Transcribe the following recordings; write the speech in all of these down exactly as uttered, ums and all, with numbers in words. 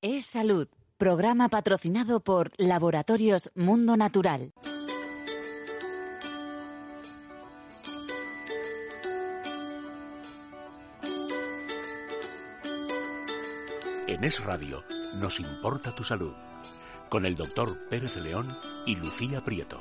Es Salud, programa patrocinado por Laboratorios Mundo Natural. En Es Radio nos importa tu salud, con el doctor Pérez León y Lucía Prieto.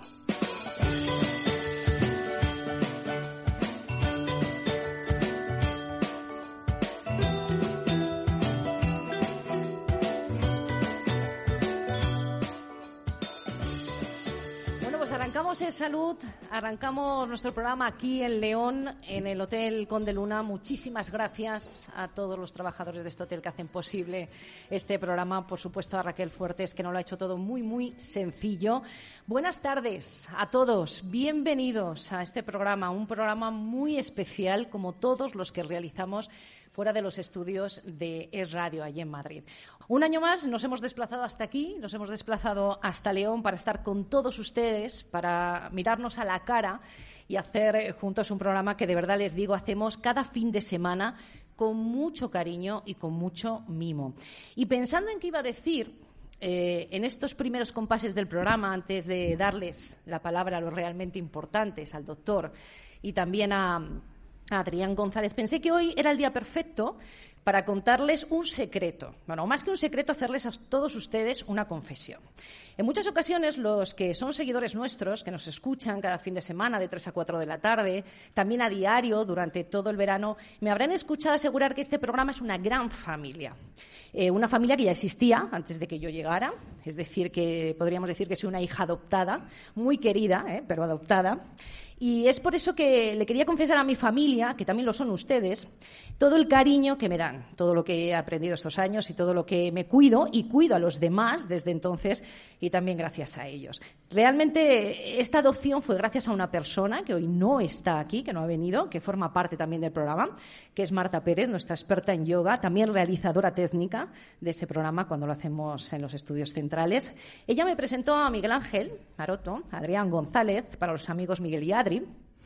Arrancamos en Salud, arrancamos nuestro programa aquí en León, en el Hotel Conde Luna. Muchísimas gracias a todos los trabajadores de este hotel que hacen posible este programa. Por supuesto, a Raquel Fuertes, que nos lo ha hecho todo muy, muy sencillo. Buenas tardes a todos. Bienvenidos a este programa, un programa muy especial, como todos los que realizamos fuera de los estudios de Es Radio, allí en Madrid. Un año más nos hemos desplazado hasta aquí, nos hemos desplazado hasta León para estar con todos ustedes, para mirarnos a la cara y hacer juntos un programa que, de verdad les digo, hacemos cada fin de semana con mucho cariño y con mucho mimo. Y pensando en qué iba a decir, eh, en estos primeros compases del programa, antes de darles la palabra a los realmente importantes, al doctor y también a Adrián González, pensé que hoy era el día perfecto para contarles un secreto. Bueno, más que un secreto, hacerles a todos ustedes una confesión. En muchas ocasiones, los que son seguidores nuestros, que nos escuchan cada fin de semana de tres a cuatro de la tarde, también a diario durante todo el verano, me habrán escuchado asegurar que este programa es una gran familia. Eh, una familia que ya existía antes de que yo llegara, es decir, que podríamos decir que soy una hija adoptada, muy querida, eh, pero adoptada. Y es por eso que le quería confesar a mi familia, que también lo son ustedes, todo el cariño que me dan, todo lo que he aprendido estos años y todo lo que me cuido y cuido a los demás desde entonces y también gracias a ellos. Realmente esta adopción fue gracias a una persona que hoy no está aquí, que no ha venido, que forma parte también del programa, que es Marta Pérez, nuestra experta en yoga, también realizadora técnica de este programa cuando lo hacemos en los estudios centrales. Ella me presentó a Miguel Ángel Maroto, Adrián González, para los amigos Miguel y Adri.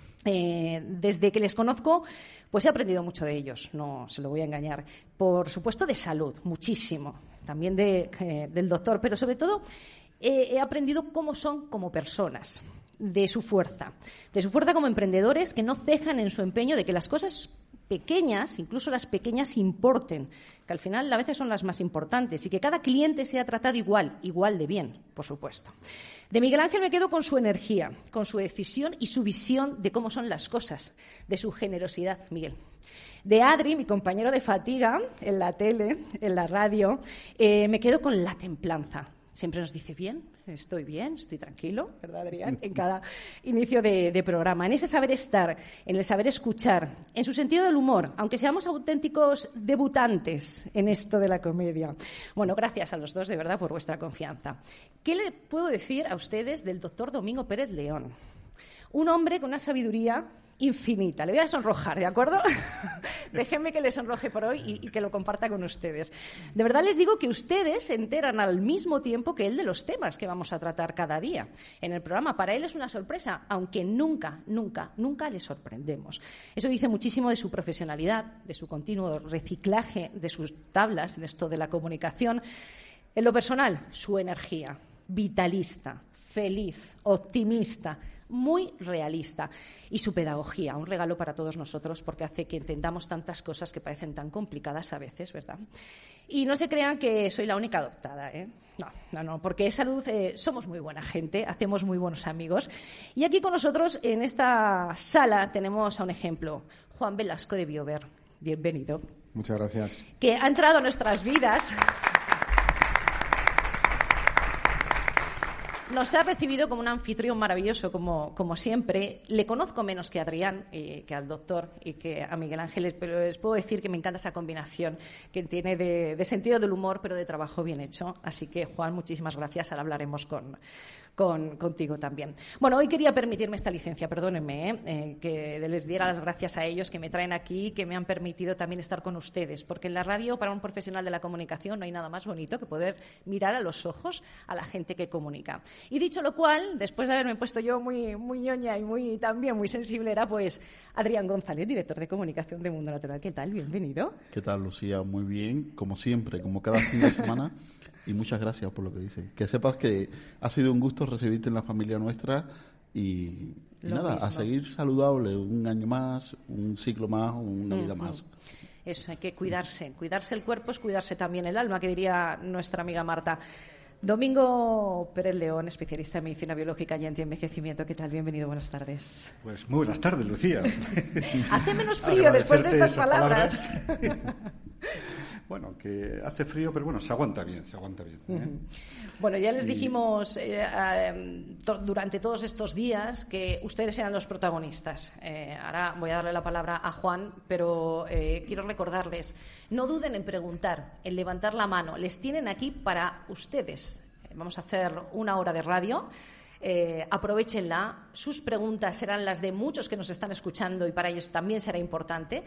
Eh, desde que les conozco, pues he aprendido mucho de ellos, no se lo voy a engañar. Por supuesto, de salud, muchísimo, también de, eh, del doctor, pero sobre todo eh, he aprendido cómo son como personas, de su fuerza, de su fuerza como emprendedores que no cejan en su empeño de que las cosas pequeñas, incluso las pequeñas, importen, que al final a veces son las más importantes y que cada cliente sea tratado igual, igual de bien, por supuesto. De Miguel Ángel me quedo con su energía, con su decisión y su visión de cómo son las cosas, de su generosidad, Miguel. De Adri, mi compañero de fatiga en la tele, en la radio, eh, me quedo con la templanza. Siempre nos dice bien, estoy bien, estoy tranquilo, ¿verdad, Adrián? En cada inicio de, de programa. En ese saber estar, en el saber escuchar, en su sentido del humor, aunque seamos auténticos debutantes en esto de la comedia. Bueno, gracias a los dos, de verdad, por vuestra confianza. ¿Qué le puedo decir a ustedes del doctor Domingo Pérez León? Un hombre con una sabiduría infinita. Le voy a sonrojar, ¿de acuerdo? Déjenme que le sonroje por hoy y, y que lo comparta con ustedes. De verdad les digo que ustedes se enteran al mismo tiempo que él de los temas que vamos a tratar cada día en el programa. Para él es una sorpresa, aunque nunca, nunca, nunca le sorprendemos. Eso dice muchísimo de su profesionalidad, de su continuo reciclaje de sus tablas en esto de la comunicación. En lo personal, su energía, vitalista, feliz, optimista, muy realista, y su pedagogía, un regalo para todos nosotros porque hace que entendamos tantas cosas que parecen tan complicadas a veces, ¿verdad? Y no se crean que soy la única adoptada, ¿eh? No, no, no, porque es Salud, eh, somos muy buena gente, hacemos muy buenos amigos. Y aquí con nosotros, en esta sala, tenemos a un ejemplo, Juan Velasco de Biover. Bienvenido. Muchas gracias. Que ha entrado a nuestras vidas. Nos ha recibido como un anfitrión maravilloso, como, como siempre. Le conozco menos que a Adrián, y que al doctor y que a Miguel Ángel, pero les puedo decir que me encanta esa combinación que tiene de, de sentido del humor, pero de trabajo bien hecho. Así que, Juan, muchísimas gracias. Ahora hablaremos con, con, contigo también. Bueno, hoy quería permitirme esta licencia, perdónenme, ¿eh? Eh, que les diera las gracias a ellos que me traen aquí, que me han permitido también estar con ustedes, porque en la radio, para un profesional de la comunicación, no hay nada más bonito que poder mirar a los ojos a la gente que comunica. Y dicho lo cual, después de haberme puesto yo muy, muy ñoña y muy, también muy sensible, era pues Adrián González, director de comunicación de Mundo Natural. ¿Qué tal? Bienvenido. ¿Qué tal, Lucía? Muy bien, como siempre, como cada fin de semana. Y muchas gracias por lo que dices. Que sepas que ha sido un gusto recibirte en la familia nuestra y, y nada, mismo. A seguir saludable un año más, un ciclo más, una vida uh-huh. más. Eso, hay que cuidarse. Cuidarse el cuerpo es cuidarse también el alma, que diría nuestra amiga Marta. Domingo Pérez León, especialista en medicina biológica y antienvejecimiento. ¿Qué tal? Bienvenido, buenas tardes. Pues muy buenas tardes, Lucía. Hace menos frío después de estas palabras. palabras. Bueno, que hace frío, pero bueno, se aguanta bien, se aguanta bien. ¿eh? Uh-huh. Bueno, ya les y... dijimos eh, eh, to- durante todos estos días que ustedes eran los protagonistas. Eh, ahora voy a darle la palabra a Juan, pero eh, quiero recordarles, no duden en preguntar, en levantar la mano. Les tienen aquí para ustedes. Vamos a hacer una hora de radio. Eh, aprovéchenla, sus preguntas serán las de muchos que nos están escuchando y para ellos también será importante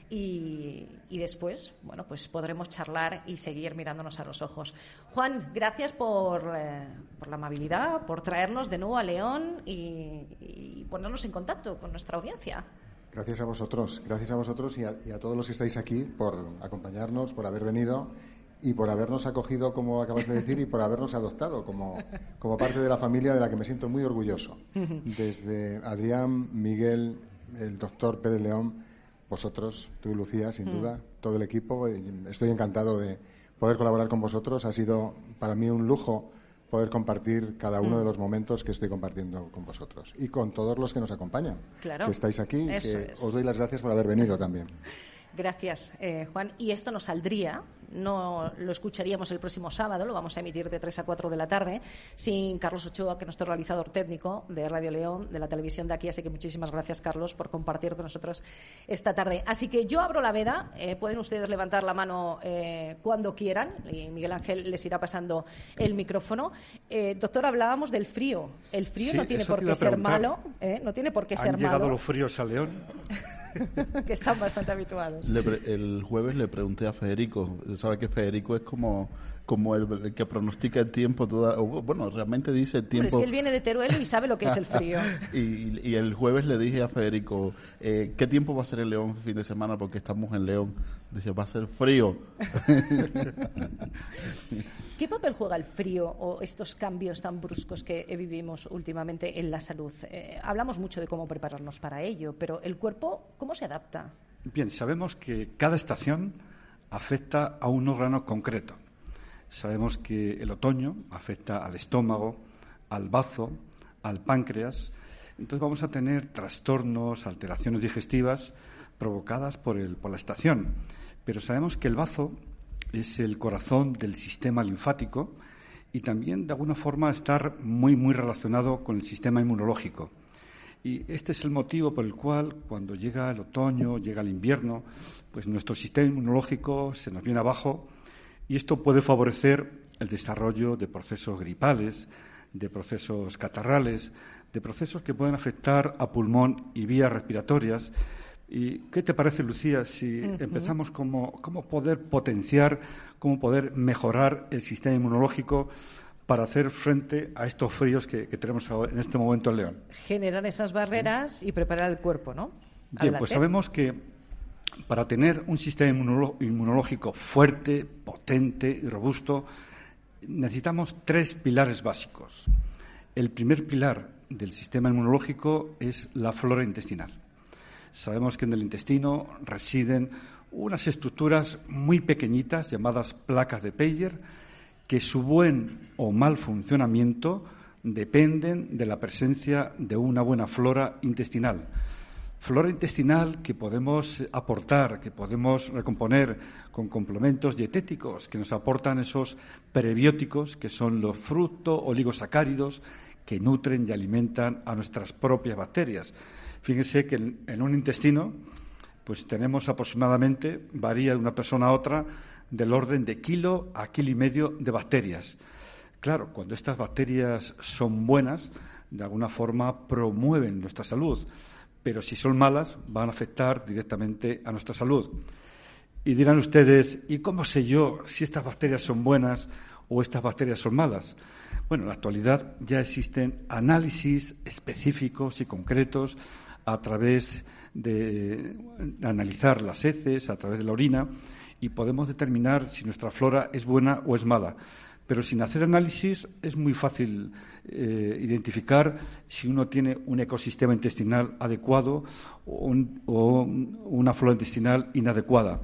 y, y después, bueno, pues podremos charlar y seguir mirándonos a los ojos. Juan, gracias por, eh, por la amabilidad, por traernos de nuevo a León y, y ponernos en contacto con nuestra audiencia. Gracias a vosotros, gracias a vosotros y a, y a todos los que estáis aquí por acompañarnos, por haber venido y por habernos acogido, como acabas de decir, y por habernos adoptado como, como parte de la familia de la que me siento muy orgulloso. Desde Adrián, Miguel, el doctor Pérez León, vosotros, tú y Lucía, sin duda, todo el equipo. Estoy encantado de poder colaborar con vosotros. Ha sido para mí un lujo poder compartir cada uno de los momentos que estoy compartiendo con vosotros y con todos los que nos acompañan, claro, que estáis aquí y que es. os doy las gracias por haber venido también. Gracias, eh, Juan. Y esto no saldría, no lo escucharíamos el próximo sábado, lo vamos a emitir de tres a cuatro de la tarde, sin Carlos Ochoa, que es nuestro realizador técnico de Radio León, de la televisión de aquí. Así que muchísimas gracias, Carlos, por compartir con nosotros esta tarde. Así que yo abro la veda, eh, pueden ustedes levantar la mano eh, cuando quieran, y Miguel Ángel les irá pasando el micrófono. Eh, doctor, hablábamos del frío. El frío sí, no tiene por qué ser malo, eh, no tiene por qué ser malo. ¿Han llegado los fríos a León? Que están bastante habituados. Le pre- el jueves le pregunté a Federico, sabe que Federico es como, como el, el que pronostica el tiempo, toda, o, bueno, realmente dice el tiempo. Hombre, es que él viene de Teruel y sabe lo que es el frío. y, y el jueves le dije a Federico, eh, ¿qué tiempo va a ser en León el fin de semana? Porque estamos en León. Dice, va a ser frío. ¿Qué papel juega el frío o estos cambios tan bruscos que vivimos últimamente en la salud? Eh, hablamos mucho de cómo prepararnos para ello, pero ¿el cuerpo cómo se adapta? Bien, sabemos que cada estación afecta a un órgano concreto. Sabemos que el otoño afecta al estómago, al bazo, al páncreas. Entonces vamos a tener trastornos, alteraciones digestivas provocadas por, el, por la estación. Pero sabemos que el bazo es el corazón del sistema linfático y también de alguna forma estar muy muy relacionado con el sistema inmunológico. Y este es el motivo por el cual cuando llega el otoño, llega el invierno, pues nuestro sistema inmunológico se nos viene abajo y esto puede favorecer el desarrollo de procesos gripales, de procesos catarrales, de procesos que pueden afectar a pulmón y vías respiratorias. ¿Y qué te parece, Lucía, si uh-huh. empezamos como cómo poder potenciar, cómo poder mejorar el sistema inmunológico para hacer frente a estos fríos que, que tenemos en este momento en León? Generar esas barreras y preparar el cuerpo, ¿no? Bien, Adelante. Pues sabemos que para tener un sistema inmunológico fuerte, potente y robusto, necesitamos tres pilares básicos. El primer pilar del sistema inmunológico es la flora intestinal. Sabemos que en el intestino residen unas estructuras muy pequeñitas llamadas placas de Peyer, que su buen o mal funcionamiento dependen de la presencia de una buena flora intestinal. Flora intestinal que podemos aportar, que podemos recomponer con complementos dietéticos que nos aportan esos prebióticos que son los fructo-oligosacáridos que nutren y alimentan a nuestras propias bacterias. Fíjense que en un intestino pues tenemos aproximadamente, varía de una persona a otra, del orden de kilo a kilo y medio de bacterias. Claro, cuando estas bacterias son buenas, de alguna forma promueven nuestra salud, pero si son malas, van a afectar directamente a nuestra salud. Y dirán ustedes, ¿y cómo sé yo si estas bacterias son buenas o estas bacterias son malas? Bueno, en la actualidad ya existen análisis específicos y concretos a través de analizar las heces, a través de la orina, y podemos determinar si nuestra flora es buena o es mala. Pero sin hacer análisis es muy fácil eh, identificar si uno tiene un ecosistema intestinal adecuado o, un, o una flora intestinal inadecuada.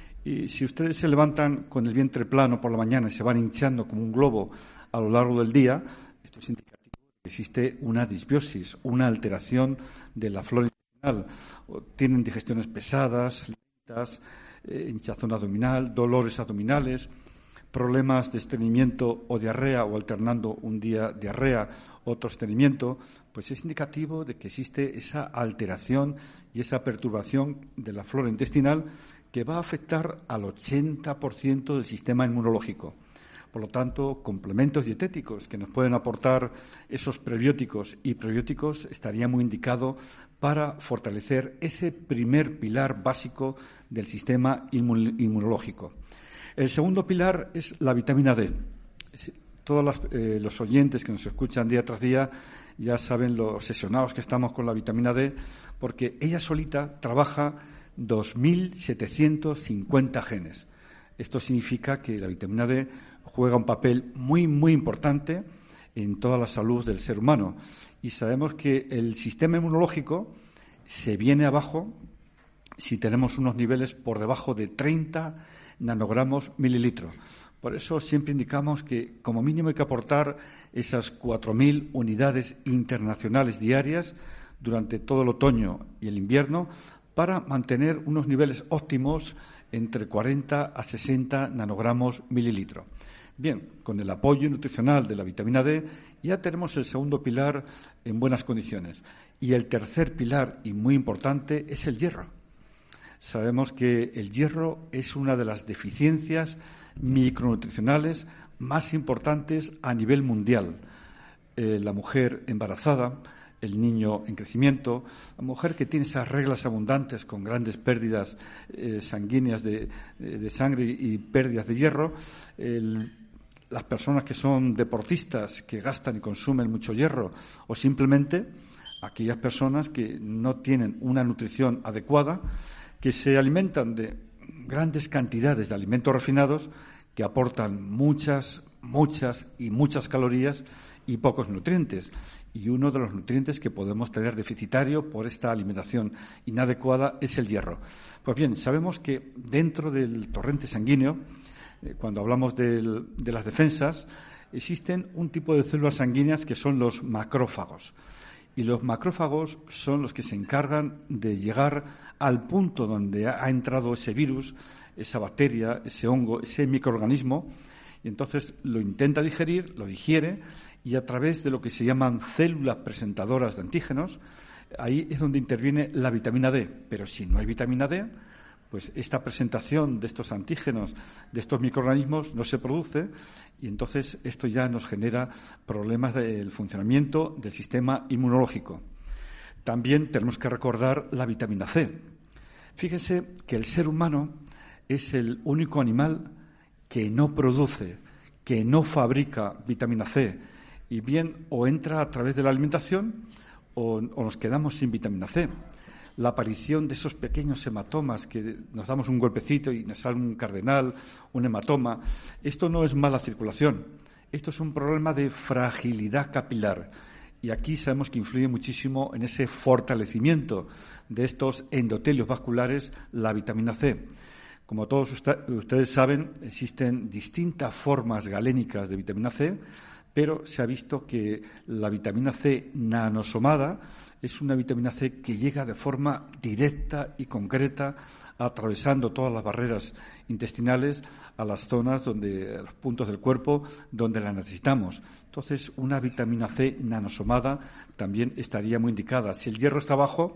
Y si ustedes se levantan con el vientre plano por la mañana y se van hinchando como un globo a lo largo del día, esto es indicativo de que existe una disbiosis, una alteración de la flora intestinal. Tienen digestiones pesadas, lentas, eh, hinchazón abdominal, dolores abdominales, problemas de estreñimiento o diarrea, o alternando un día diarrea, otro estreñimiento, pues es indicativo de que existe esa alteración y esa perturbación de la flora intestinal que va a afectar al ochenta por ciento del sistema inmunológico. Por lo tanto, complementos dietéticos que nos pueden aportar esos prebióticos y probióticos estaría muy indicado para fortalecer ese primer pilar básico del sistema inmunológico. El segundo pilar es la vitamina D. Todos los, eh, los oyentes que nos escuchan día tras día ya saben lo obsesionados que estamos con la vitamina D, porque ella solita trabaja dos mil setecientos cincuenta genes. Esto significa que la vitamina D juega un papel muy, muy importante en toda la salud del ser humano. Y sabemos que el sistema inmunológico se viene abajo si tenemos unos niveles por debajo de treinta nanogramos mililitro. Por eso siempre indicamos que como mínimo hay que aportar esas cuatro mil unidades internacionales diarias durante todo el otoño y el invierno para mantener unos niveles óptimos entre cuarenta a sesenta nanogramos mililitro. Bien, con el apoyo nutricional de la vitamina D ya tenemos el segundo pilar en buenas condiciones. Y el tercer pilar, y muy importante, es el hierro. Sabemos que el hierro es una de las deficiencias micronutricionales más importantes a nivel mundial. Eh, la mujer embarazada, el niño en crecimiento, la mujer que tiene esas reglas abundantes con grandes pérdidas eh, sanguíneas de, de, de sangre y pérdidas de hierro, el, las personas que son deportistas, que gastan y consumen mucho hierro, o simplemente aquellas personas que no tienen una nutrición adecuada, que se alimentan de grandes cantidades de alimentos refinados que aportan muchas, muchas y muchas calorías y pocos nutrientes. Y uno de los nutrientes que podemos tener deficitario por esta alimentación inadecuada es el hierro. Pues bien, sabemos que dentro del torrente sanguíneo, eh, cuando hablamos del, de las defensas, existen un tipo de células sanguíneas que son los macrófagos. Y los macrófagos son los que se encargan de llegar al punto donde ha entrado ese virus, esa bacteria, ese hongo, ese microorganismo, y entonces lo intenta digerir, lo digiere, y a través de lo que se llaman células presentadoras de antígenos, ahí es donde interviene la vitamina D. Pero si no hay vitamina D, pues esta presentación de estos antígenos, de estos microorganismos, no se produce, y entonces esto ya nos genera problemas del funcionamiento del sistema inmunológico. También tenemos que recordar la vitamina C. Fíjense que el ser humano es el único animal que no produce, que no fabrica vitamina C, y bien o entra a través de la alimentación o, o nos quedamos sin vitamina C. La aparición de esos pequeños hematomas que nos damos un golpecito y nos sale un cardenal, un hematoma, esto no es mala circulación, esto es un problema de fragilidad capilar. Y aquí sabemos que influye muchísimo en ese fortalecimiento de estos endotelios vasculares la vitamina C. Como todos ustedes saben, existen distintas formas galénicas de vitamina C, pero se ha visto que la vitamina C nanosomada es una vitamina C que llega de forma directa y concreta, atravesando todas las barreras intestinales a las zonas donde, a los puntos del cuerpo donde la necesitamos. Entonces, una vitamina C nanosomada también estaría muy indicada. Si el hierro está bajo,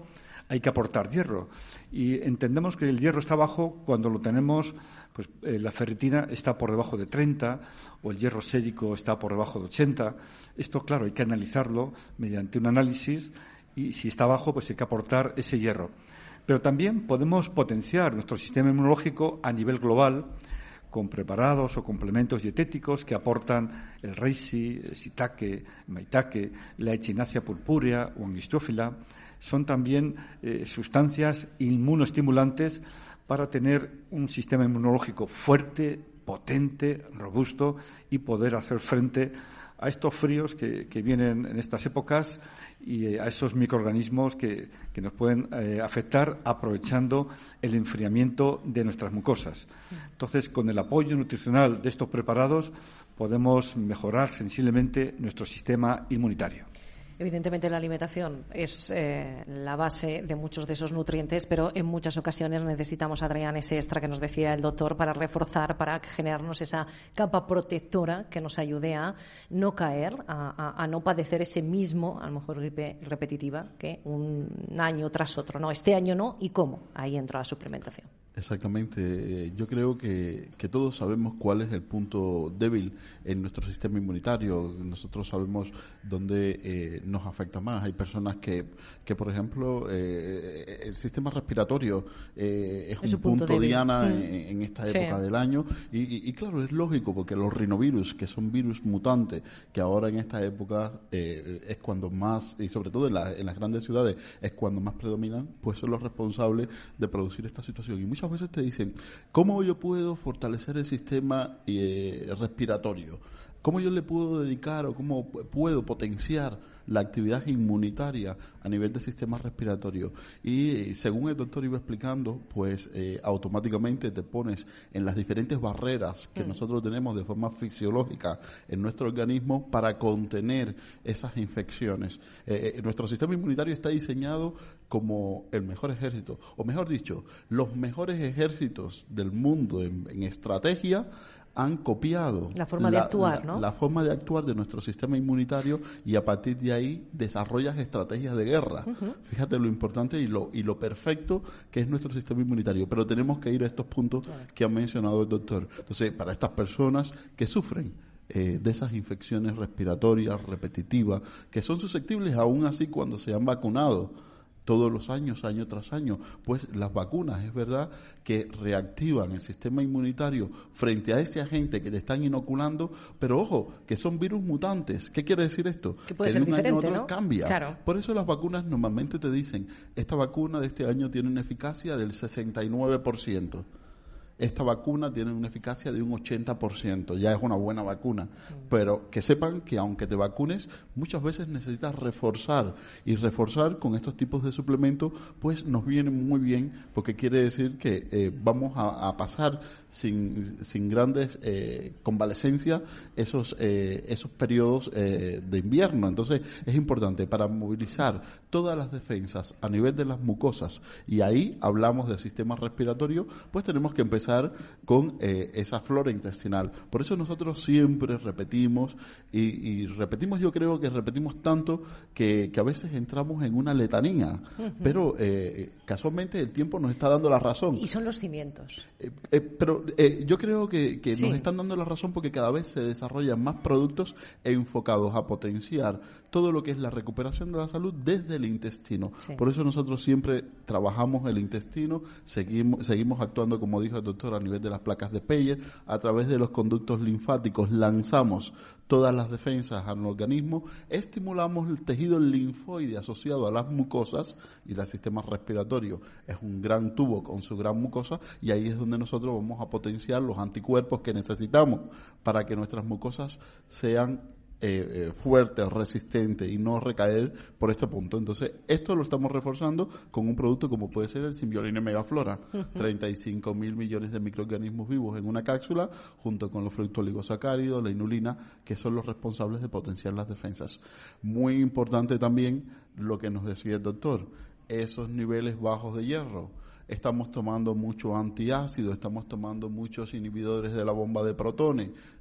hay que aportar hierro. Y entendemos que el hierro está bajo cuando lo tenemos, pues eh, la ferritina está por debajo de treinta o el hierro sérico está por debajo de ochenta. Esto, claro, hay que analizarlo mediante un análisis y si está bajo, pues hay que aportar ese hierro. Pero también podemos potenciar nuestro sistema inmunológico a nivel global con preparados o complementos dietéticos que aportan el reishi, el shiitake, maitake, la echinacea purpúrea o angistrófila. Son también eh, sustancias inmunoestimulantes para tener un sistema inmunológico fuerte, potente, robusto y poder hacer frente a estos fríos que, que vienen en estas épocas y a esos microorganismos que, que nos pueden eh, afectar aprovechando el enfriamiento de nuestras mucosas. Entonces, con el apoyo nutricional de estos preparados podemos mejorar sensiblemente nuestro sistema inmunitario. Evidentemente la alimentación es eh, la base de muchos de esos nutrientes, pero en muchas ocasiones necesitamos, Adrián, ese extra que nos decía el doctor para reforzar, para generarnos esa capa protectora que nos ayude a no caer, a, a, a no padecer ese mismo, a lo mejor gripe repetitiva, que un año tras otro. No, este año no, ¿y cómo? Ahí entra la suplementación. Exactamente. Yo creo que, que todos sabemos cuál es el punto débil en nuestro sistema inmunitario. Nosotros sabemos dónde eh, nos afecta más. Hay personas que, que por ejemplo, eh, el sistema respiratorio eh, es, es un punto, punto diana mm. en, en esta época sí. del año. Y, y, y claro, es lógico porque los rinovirus, que son virus mutantes, que ahora en esta época eh, es cuando más, y sobre todo en, la, en las grandes ciudades, es cuando más predominan, pues son los responsables de producir esta situación. Y muchas veces te dicen, ¿cómo yo puedo fortalecer el sistema eh, respiratorio? ¿Cómo yo le puedo dedicar o cómo puedo potenciar la actividad inmunitaria a nivel del sistema respiratorio? Y según el doctor iba explicando, pues eh, automáticamente te pones en las diferentes barreras que mm. nosotros tenemos de forma fisiológica en nuestro organismo para contener esas infecciones. Eh, eh, nuestro sistema inmunitario está diseñado como el mejor ejército, o mejor dicho, los mejores ejércitos del mundo en, en estrategia han copiado la forma la, de actuar, la, ¿no? la forma de actuar de nuestro sistema inmunitario y a partir de ahí desarrollas estrategias de guerra. Uh-huh. Fíjate lo importante y lo y lo perfecto que es nuestro sistema inmunitario, pero tenemos que ir a estos puntos claro. que ha mencionado el doctor. Entonces, para estas personas que sufren eh, de esas infecciones respiratorias repetitivas, que son susceptibles aún así cuando se han vacunado todos los años, año tras año, pues las vacunas es verdad que reactivan el sistema inmunitario frente a ese agente que te están inoculando, pero ojo, que son virus mutantes. ¿Qué quiere decir esto? Que puede que ser de un año a otro ¿no? cambia. Claro. Por eso las vacunas normalmente te dicen, esta vacuna de este año tiene una eficacia del sesenta y nueve por ciento. Esta vacuna tiene una eficacia de un ochenta por ciento, ya es una buena vacuna, pero que sepan que aunque te vacunes, muchas veces necesitas reforzar, y reforzar con estos tipos de suplementos, pues nos viene muy bien, porque quiere decir que eh, vamos a, a pasar sin, sin grandes eh, convalecencias esos, eh, esos periodos eh, de invierno. Entonces es importante para movilizar todas las defensas a nivel de las mucosas, y ahí hablamos del sistema respiratorio, pues tenemos que empezar con eh, esa flora intestinal. Por eso nosotros siempre repetimos y, y repetimos, yo creo que repetimos tanto que, que a veces entramos en una letanía, uh-huh. pero eh, casualmente el tiempo nos está dando la razón. Y son los cimientos. Eh, eh, pero eh, yo creo que, que sí. nos están dando la razón porque cada vez se desarrollan más productos enfocados a potenciar todo lo que es la recuperación de la salud desde el intestino. Sí. Por eso nosotros siempre trabajamos el intestino, seguimos, seguimos actuando, como dijo el doctor, a nivel de las placas de Peyer, a través de los conductos linfáticos lanzamos todas las defensas al organismo, estimulamos el tejido linfoide asociado a las mucosas, y el sistema respiratorio es un gran tubo con su gran mucosa, y ahí es donde nosotros vamos a potenciar los anticuerpos que necesitamos para que nuestras mucosas sean Eh, eh, fuerte, resistente y no recaer por este punto. Entonces, esto lo estamos reforzando con un producto como puede ser el Symbioline Megaflora, uh-huh. treinta y cinco mil millones de microorganismos vivos en una cápsula, junto con los fructoligosacáridos, la inulina, que son los responsables de potenciar las defensas. Muy importante también lo que nos decía el doctor, esos niveles bajos de hierro. Estamos tomando mucho antiácido, estamos tomando muchos inhibidores de la bomba de protones.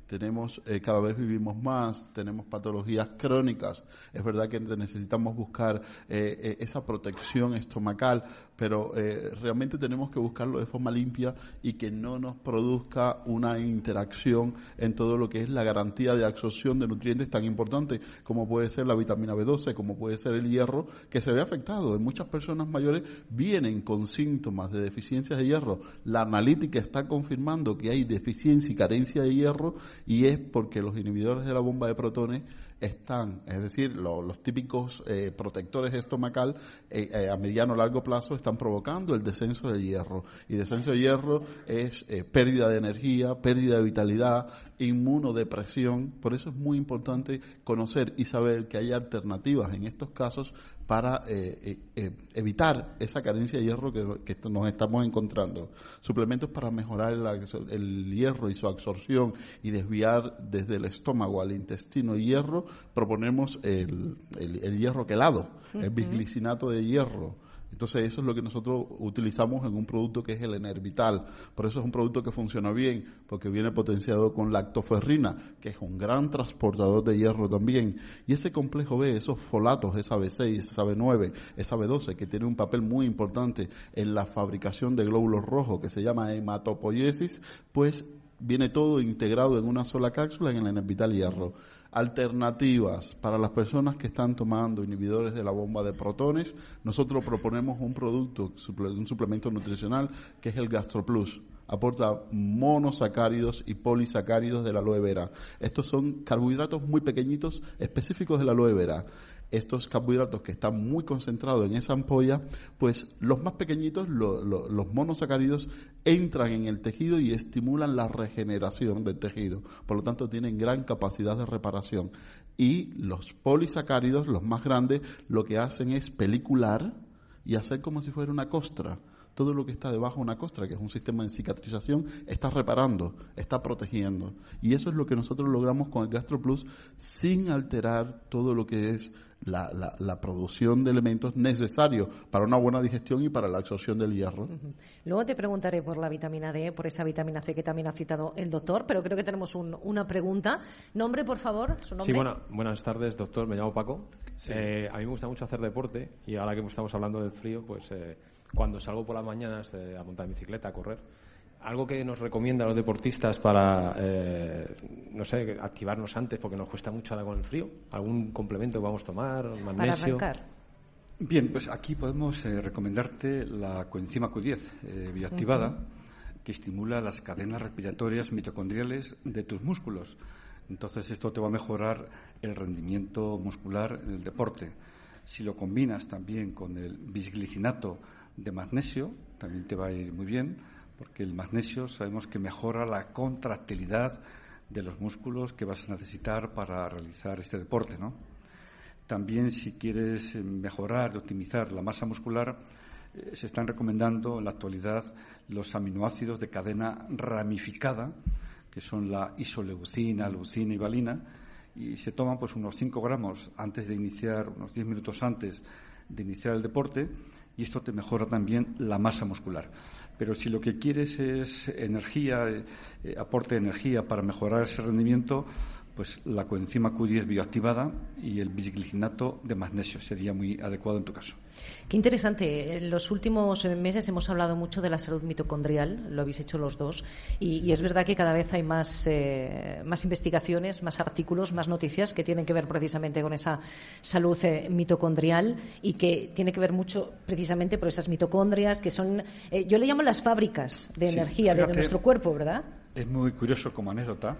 tenemos eh, cada vez vivimos más, tenemos patologías crónicas. Es verdad que necesitamos buscar eh, eh, esa protección estomacal, pero eh, realmente tenemos que buscarlo de forma limpia y que no nos produzca una interacción en todo lo que es la garantía de absorción de nutrientes tan importantes como puede ser la vitamina B doce, como puede ser el hierro, que se ve afectado. En muchas personas mayores vienen con síntomas de deficiencias de hierro. La analítica está confirmando que hay deficiencia y carencia de hierro, y es porque los inhibidores de la bomba de protones están, es decir, lo, los típicos eh, protectores estomacal eh, eh, a mediano o largo plazo están provocando el descenso de hierro. Y descenso de hierro es eh, pérdida de energía, pérdida de vitalidad, inmunodepresión. Por eso es muy importante conocer y saber que hay alternativas en estos casos para eh, eh, evitar esa carencia de hierro que, que nos estamos encontrando. Suplementos para mejorar el, el hierro y su absorción y desviar desde el estómago al intestino hierro. Proponemos el, el, el hierro quelado, uh-huh. el bisglicinato de hierro. Entonces eso es lo que nosotros utilizamos en un producto que es el Enervital. Por eso es un producto que funciona bien, porque viene potenciado con lactoferrina, que es un gran transportador de hierro también. Y ese complejo B, esos folatos, esa B seis, esa B nueve, esa B doce, que tiene un papel muy importante en la fabricación de glóbulos rojos, que se llama hematopoiesis, pues viene todo integrado en una sola cápsula en el Enervital hierro. Alternativas para las personas que están tomando inhibidores de la bomba de protones, nosotros proponemos un producto, un suplemento nutricional que es el GastroPlus. Aporta monosacáridos y polisacáridos de la aloe vera. Estos son carbohidratos muy pequeñitos específicos de la aloe vera. Estos carbohidratos que están muy concentrados en esa ampolla, pues los más pequeñitos, lo, lo, los monosacáridos, entran en el tejido y estimulan la regeneración del tejido. Por lo tanto, tienen gran capacidad de reparación. Y los polisacáridos, los más grandes, lo que hacen es pelicular y hacer como si fuera una costra. Todo lo que está debajo de una costra, que es un sistema de cicatrización, está reparando, está protegiendo. Y eso es lo que nosotros logramos con el GastroPlus sin alterar todo lo que es la, la, la producción de elementos necesarios para una buena digestión y para la absorción del hierro. Uh-huh. Luego te preguntaré por la vitamina D, por esa vitamina C que también ha citado el doctor, pero creo que tenemos un, una pregunta. ¿Nombre, por favor? ¿Su nombre? Sí, bueno, buenas tardes, doctor. Me llamo Paco. Sí. Eh, a mí me gusta mucho hacer deporte y ahora que estamos hablando del frío, pues eh, cuando salgo por las mañanas eh, a montar bicicleta, a correr, algo que nos recomienda a los deportistas para, eh, no sé, activarnos antes porque nos cuesta mucho ahora con el frío. ¿Algún complemento que vamos a tomar? ¿Magnesio? Para arrancar. Bien, pues aquí podemos eh, recomendarte la coenzima Q diez eh, bioactivada, uh-huh. que estimula las cadenas respiratorias mitocondriales de tus músculos. Entonces esto te va a mejorar el rendimiento muscular en el deporte. Si lo combinas también con el bisglicinato de magnesio, también te va a ir muy bien, porque el magnesio sabemos que mejora la contractilidad de los músculos que vas a necesitar para realizar este deporte, ¿no? También, si quieres mejorar, optimizar la masa muscular, eh, se están recomendando en la actualidad los aminoácidos de cadena ramificada, que son la isoleucina, leucina y valina, y se toman pues unos cinco gramos antes de iniciar, unos diez minutos antes de iniciar el deporte, y esto te mejora también la masa muscular. Pero si lo que quieres es energía, eh, aporte de energía para mejorar ese rendimiento, pues la coenzima Q diez bioactivada y el bisglicinato de magnesio sería muy adecuado en tu caso. Qué interesante. En los últimos meses hemos hablado mucho de la salud mitocondrial, lo habéis hecho los dos, y, y es verdad que cada vez hay más, eh, más investigaciones, más artículos, más noticias que tienen que ver precisamente con esa salud eh, mitocondrial y que tiene que ver mucho precisamente por esas mitocondrias que son, eh, yo le llamo las fábricas de sí, energía fíjate, de nuestro cuerpo, ¿verdad? Es muy curioso como anécdota.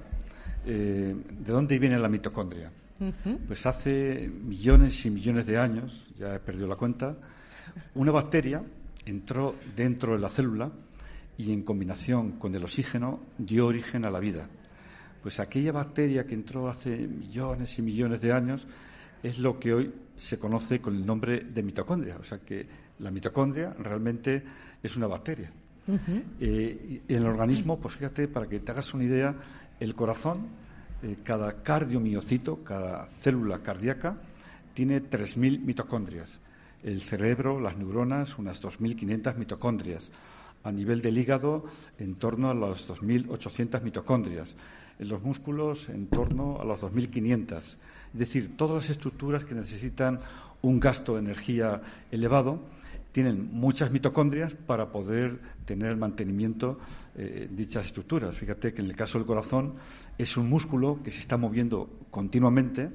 Eh, ¿De dónde viene la mitocondria? Uh-huh. Pues hace millones y millones de años, ya he perdido la cuenta, una bacteria entró dentro de la célula y en combinación con el oxígeno dio origen a la vida. Pues aquella bacteria que entró hace millones y millones de años es lo que hoy se conoce con el nombre de mitocondria. O sea que la mitocondria realmente es una bacteria. Uh-huh. Eh, en el organismo, pues fíjate, para que te hagas una idea, el corazón, eh, cada cardiomiocito, cada célula cardíaca, tiene tres mil mitocondrias. El cerebro, las neuronas, unas dos mil quinientas mitocondrias. A nivel del hígado, en torno a las dos mil ochocientas mitocondrias. en los músculos en torno a las dos mil quinientas. Es decir, todas las estructuras que necesitan un gasto de energía elevado tienen muchas mitocondrias para poder tener el mantenimiento de eh, dichas estructuras. Fíjate que en el caso del corazón es un músculo que se está moviendo continuamente.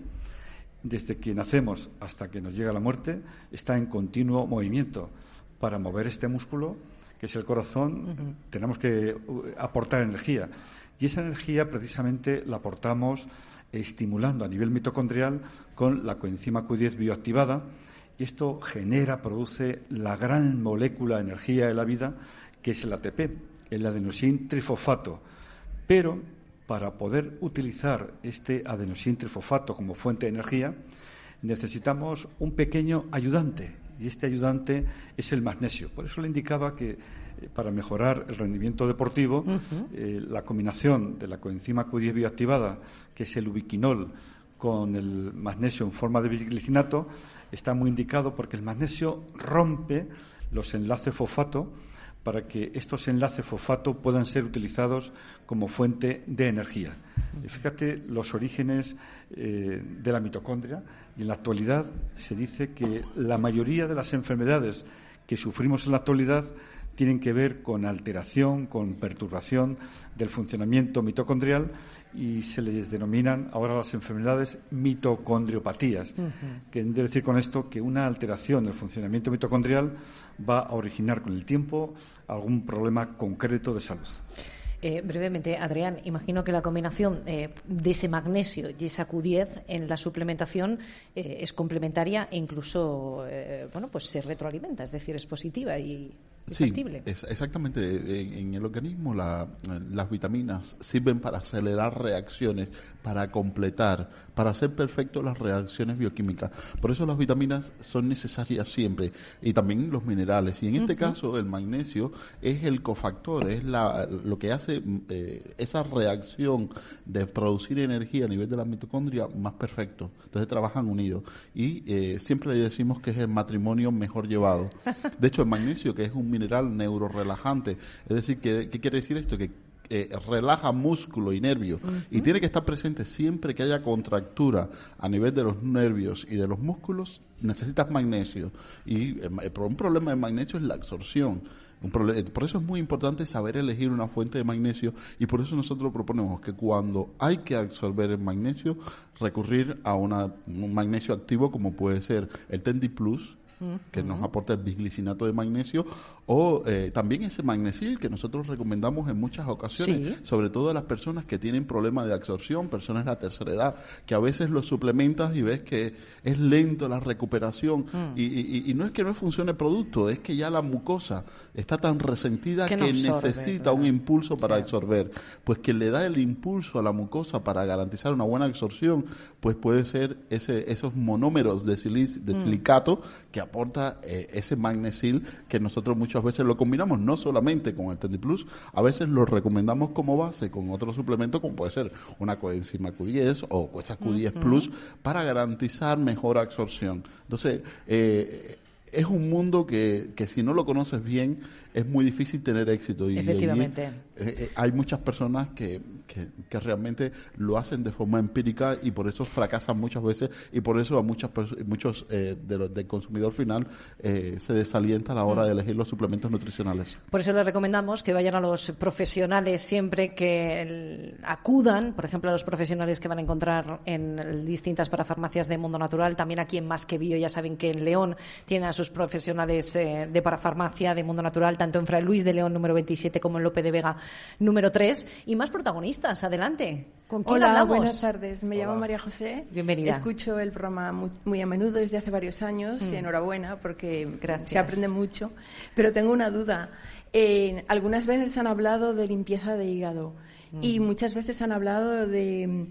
Desde que nacemos hasta que nos llega la muerte, está en continuo movimiento. Para mover este músculo, que es el corazón, uh-huh. tenemos que aportar energía. Y esa energía precisamente la aportamos estimulando a nivel mitocondrial con la coenzima Q diez bioactivada. Y esto genera, produce la gran molécula de energía de la vida, que es el A T P, el adenosín trifosfato. Pero para poder utilizar este adenosín trifosfato como fuente de energía, necesitamos un pequeño ayudante, y este ayudante es el magnesio. Por eso le indicaba que eh, para mejorar el rendimiento deportivo, uh-huh. eh, la combinación de la coenzima Q diez bioactivada, que es el ubiquinol, con el magnesio en forma de bisglicinato, está muy indicado porque el magnesio rompe los enlaces fosfato para que estos enlaces fosfato puedan ser utilizados como fuente de energía. Y fíjate los orígenes eh, de la mitocondria, y en la actualidad se dice que la mayoría de las enfermedades que sufrimos en la actualidad tienen que ver con alteración, con perturbación del funcionamiento mitocondrial, y se les denominan ahora las enfermedades mitocondriopatías. Uh-huh. Quiere decir con esto que una alteración del funcionamiento mitocondrial va a originar con el tiempo algún problema concreto de salud. Eh, brevemente, Adrián, imagino que la combinación eh, de ese magnesio y esa Q diez en la suplementación eh, es complementaria e incluso eh, bueno, pues se retroalimenta, es decir, es positiva y, y sí, factible. Es, exactamente. En, en el organismo la, las vitaminas sirven para acelerar reacciones, para completar, para hacer perfecto las reacciones bioquímicas. Por eso las vitaminas son necesarias siempre, y también los minerales. Y en este uh-huh. caso el magnesio es el cofactor, es la, lo que hace eh, esa reacción de producir energía a nivel de la mitocondria más perfecto. Entonces trabajan unidos, y eh, siempre le decimos que es el matrimonio mejor llevado. De hecho, el magnesio, que es un mineral neurorelajante, es decir, que, ¿qué quiere decir esto? Que Eh, relaja músculo y nervio, uh-huh. y tiene que estar presente siempre que haya contractura a nivel de los nervios y de los músculos. Necesitas magnesio, y eh, un problema de magnesio es la absorción. Un problema, por eso es muy importante saber elegir una fuente de magnesio, y por eso nosotros proponemos que cuando hay que absorber el magnesio, recurrir a una, un magnesio activo como puede ser el Tendi Plus, que nos aporta el bisglicinato de magnesio, o eh, también ese magnesil que nosotros recomendamos en muchas ocasiones, sí. sobre todo a las personas que tienen problemas de absorción, personas de la tercera edad, que a veces los suplementas y ves que es lento la recuperación, mm. y, y, y no es que no funcione el producto, es que ya la mucosa está tan resentida que, no que absorbe, necesita ¿verdad? Un impulso para sí. absorber. Pues que le da el impulso a la mucosa para garantizar una buena absorción, pues puede ser ese esos monómeros de, silic, de mm. silicato que aporta eh, ese magnesil, que nosotros muchas veces lo combinamos no solamente con el Tendi Plus, a veces lo recomendamos como base con otro suplemento, como puede ser una coenzima Q diez o esa Q diez uh-huh. Plus, para garantizar mejor absorción. Entonces, eh, es un mundo que, que si no lo conoces bien, es muy difícil tener éxito. Y efectivamente. Allí, eh, eh, hay muchas personas que, que, que realmente lo hacen de forma empírica, y por eso fracasan muchas veces, y por eso a muchas muchos eh, de los, del consumidor final eh, se desalienta a la hora mm. de elegir los suplementos nutricionales. Por eso les recomendamos que vayan a los profesionales siempre, que el, acudan, por ejemplo, a los profesionales que van a encontrar en distintas parafarmacias de Mundo Natural. También aquí en Más que Bio, ya saben que en León tienen a sus profesionales eh, de parafarmacia de Mundo Natural, tanto en Fray Luis de León número veintisiete como en Lope de Vega número tres. Y más protagonistas, adelante. ¿Con quién Hola, hablamos? buenas tardes. Me Hola. llamo María José. Bienvenida. Escucho el programa muy, muy a menudo desde hace varios años. Mm. Enhorabuena, porque Gracias. se aprende mucho. Pero tengo una duda. Eh, algunas veces han hablado de limpieza de hígado mm. y muchas veces han hablado de,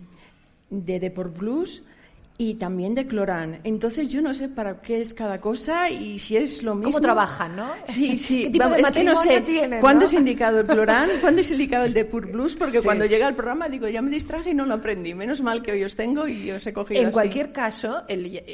de Deport Plus y también de Cloran. Entonces yo no sé para qué es cada cosa y si es lo mismo. ¿Cómo trabajan, no? Sí, sí. ¿Qué tipo Vamos, de es que no sé tienen, cuándo ¿no? es indicado el Cloran, cuándo es indicado el Deport Plus, porque sí. cuando llega al programa digo, ya me distraje y no lo aprendí. Menos mal que hoy os tengo y os he cogido En así. cualquier caso, el,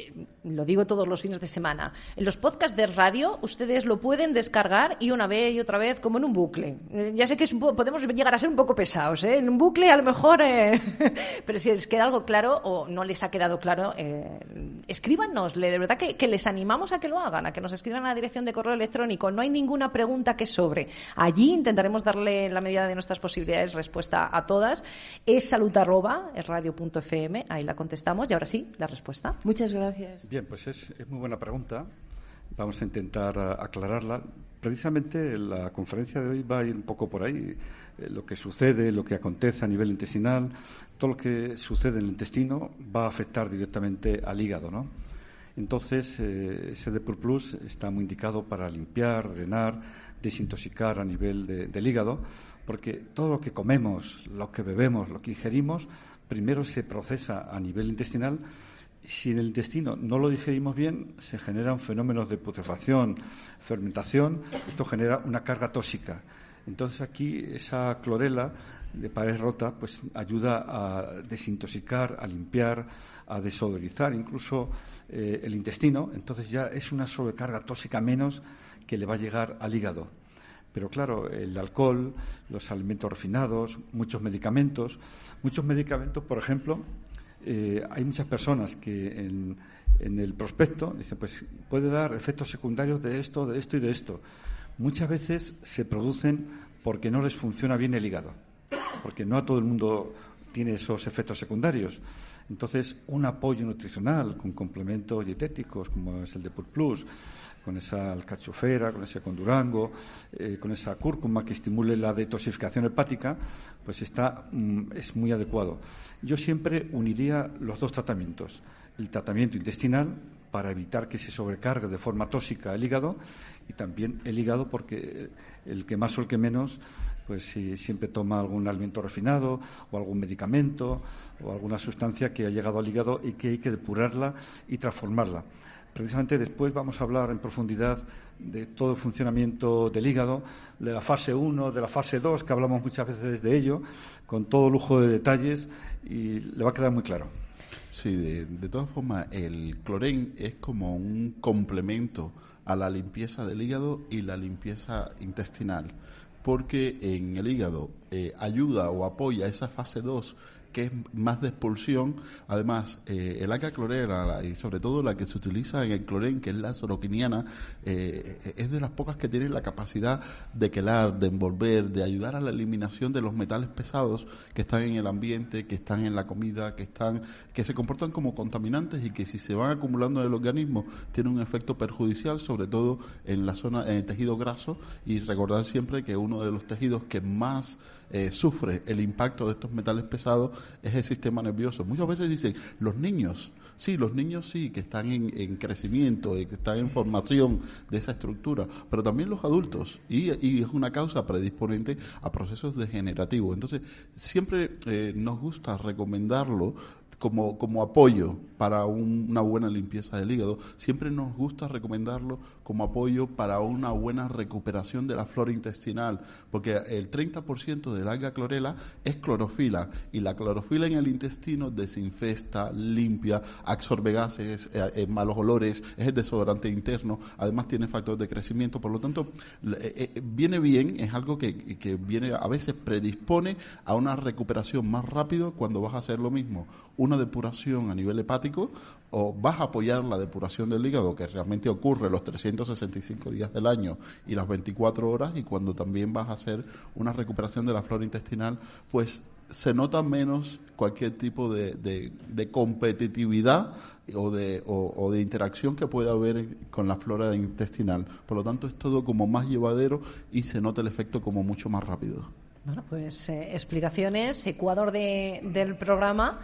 lo digo todos los fines de semana, en los podcasts de radio ustedes lo pueden descargar y una vez y otra vez como en un bucle. Eh, ya sé que es un po- podemos llegar a ser un poco pesados, ¿eh? En un bucle a lo mejor, eh, pero si les queda algo claro o no les ha quedado claro, eh, escríbanos. De verdad que, que les animamos a que lo hagan, a que nos escriban a la dirección de correo electrónico. No hay ninguna pregunta que sobre. Allí intentaremos darle en la medida de nuestras posibilidades respuesta a todas. Es salud arroba es radio punto f m, ahí la contestamos. Y ahora sí, la respuesta. Muchas gracias. Bien, pues es, es muy buena pregunta. Vamos a intentar uh, aclararla. Precisamente la conferencia de hoy va a ir un poco por ahí. Eh, lo que sucede, lo que acontece a nivel intestinal, todo lo que sucede en el intestino va a afectar directamente al hígado, ¿no? Entonces, eh, ese D P U R Plus está muy indicado para limpiar, drenar, desintoxicar a nivel de, del hígado, porque todo lo que comemos, lo que bebemos, lo que ingerimos, primero se procesa a nivel intestinal. Si en el intestino no lo digerimos bien, se generan fenómenos de putrefacción, fermentación. Esto genera una carga tóxica. Entonces aquí esa clorela de pared rota pues ayuda a desintoxicar, a limpiar, a desodorizar incluso eh, el intestino. Entonces ya es una sobrecarga tóxica menos que le va a llegar al hígado. Pero claro, el alcohol, los alimentos refinados, muchos medicamentos, muchos medicamentos, por ejemplo, eh, hay muchas personas que en, en el prospecto dicen, pues puede dar efectos secundarios de esto, de esto y de esto. Muchas veces se producen porque no les funciona bien el hígado, porque no a todo el mundo tiene esos efectos secundarios. Entonces, un apoyo nutricional con complementos dietéticos, como es el D P U R Plus, con esa alcachofera, con ese condurango, eh, con esa cúrcuma que estimule la detoxificación hepática, pues está, mm, es muy adecuado. Yo siempre uniría los dos tratamientos. El tratamiento intestinal, para evitar que se sobrecargue de forma tóxica el hígado, y también el hígado, porque el que más o el que menos, pues si siempre toma algún alimento refinado o algún medicamento o alguna sustancia que ha llegado al hígado y que hay que depurarla y transformarla. Precisamente después vamos a hablar en profundidad de todo el funcionamiento del hígado, de la fase uno, de la fase dos, que hablamos muchas veces de ello, con todo lujo de detalles, y le va a quedar muy claro. Sí, de, de todas formas, el clorén es como un complemento a la limpieza del hígado y la limpieza intestinal, porque en el hígado eh, ayuda o apoya esa fase dos, que es más de expulsión. Además, eh, el alga clorera, y sobre todo la que se utiliza en el clorén, que es la soroquiniana, eh, es de las pocas que tiene la capacidad de quelar, de envolver, de ayudar a la eliminación de los metales pesados que están en el ambiente, que están en la comida, que están, que se comportan como contaminantes y que si se van acumulando en el organismo tienen un efecto perjudicial, sobre todo en la zona, en el tejido graso. Y recordar siempre que uno de los tejidos que más Eh, sufre el impacto de estos metales pesados es el sistema nervioso. Muchas veces dicen, los niños, sí, los niños sí, que están en, en crecimiento, eh, que están en formación de esa estructura, pero también los adultos, y, y es una causa predisponente a procesos degenerativos. Entonces, siempre eh, nos gusta recomendarlo como, como apoyo para un, una buena limpieza del hígado. Siempre nos gusta recomendarlo como apoyo para una buena recuperación de la flora intestinal, porque el treinta por ciento del alga clorela es clorofila, y la clorofila en el intestino desinfesta, limpia, absorbe gases, eh, eh, malos olores, es el desodorante interno, además tiene factores de crecimiento. Por lo tanto, eh, eh, viene bien, es algo que, que viene, a veces predispone a una recuperación más rápido cuando vas a hacer lo mismo, una depuración a nivel hepático, o vas a apoyar la depuración del hígado, que realmente ocurre los trescientos sesenta y cinco días del año y las veinticuatro horas, y cuando también vas a hacer una recuperación de la flora intestinal, pues se nota menos cualquier tipo de, de, de competitividad o de, o, o de interacción que pueda haber con la flora intestinal. Por lo tanto, es todo como más llevadero y se nota el efecto como mucho más rápido. Bueno, pues eh, explicaciones, Ecuador de, del programa,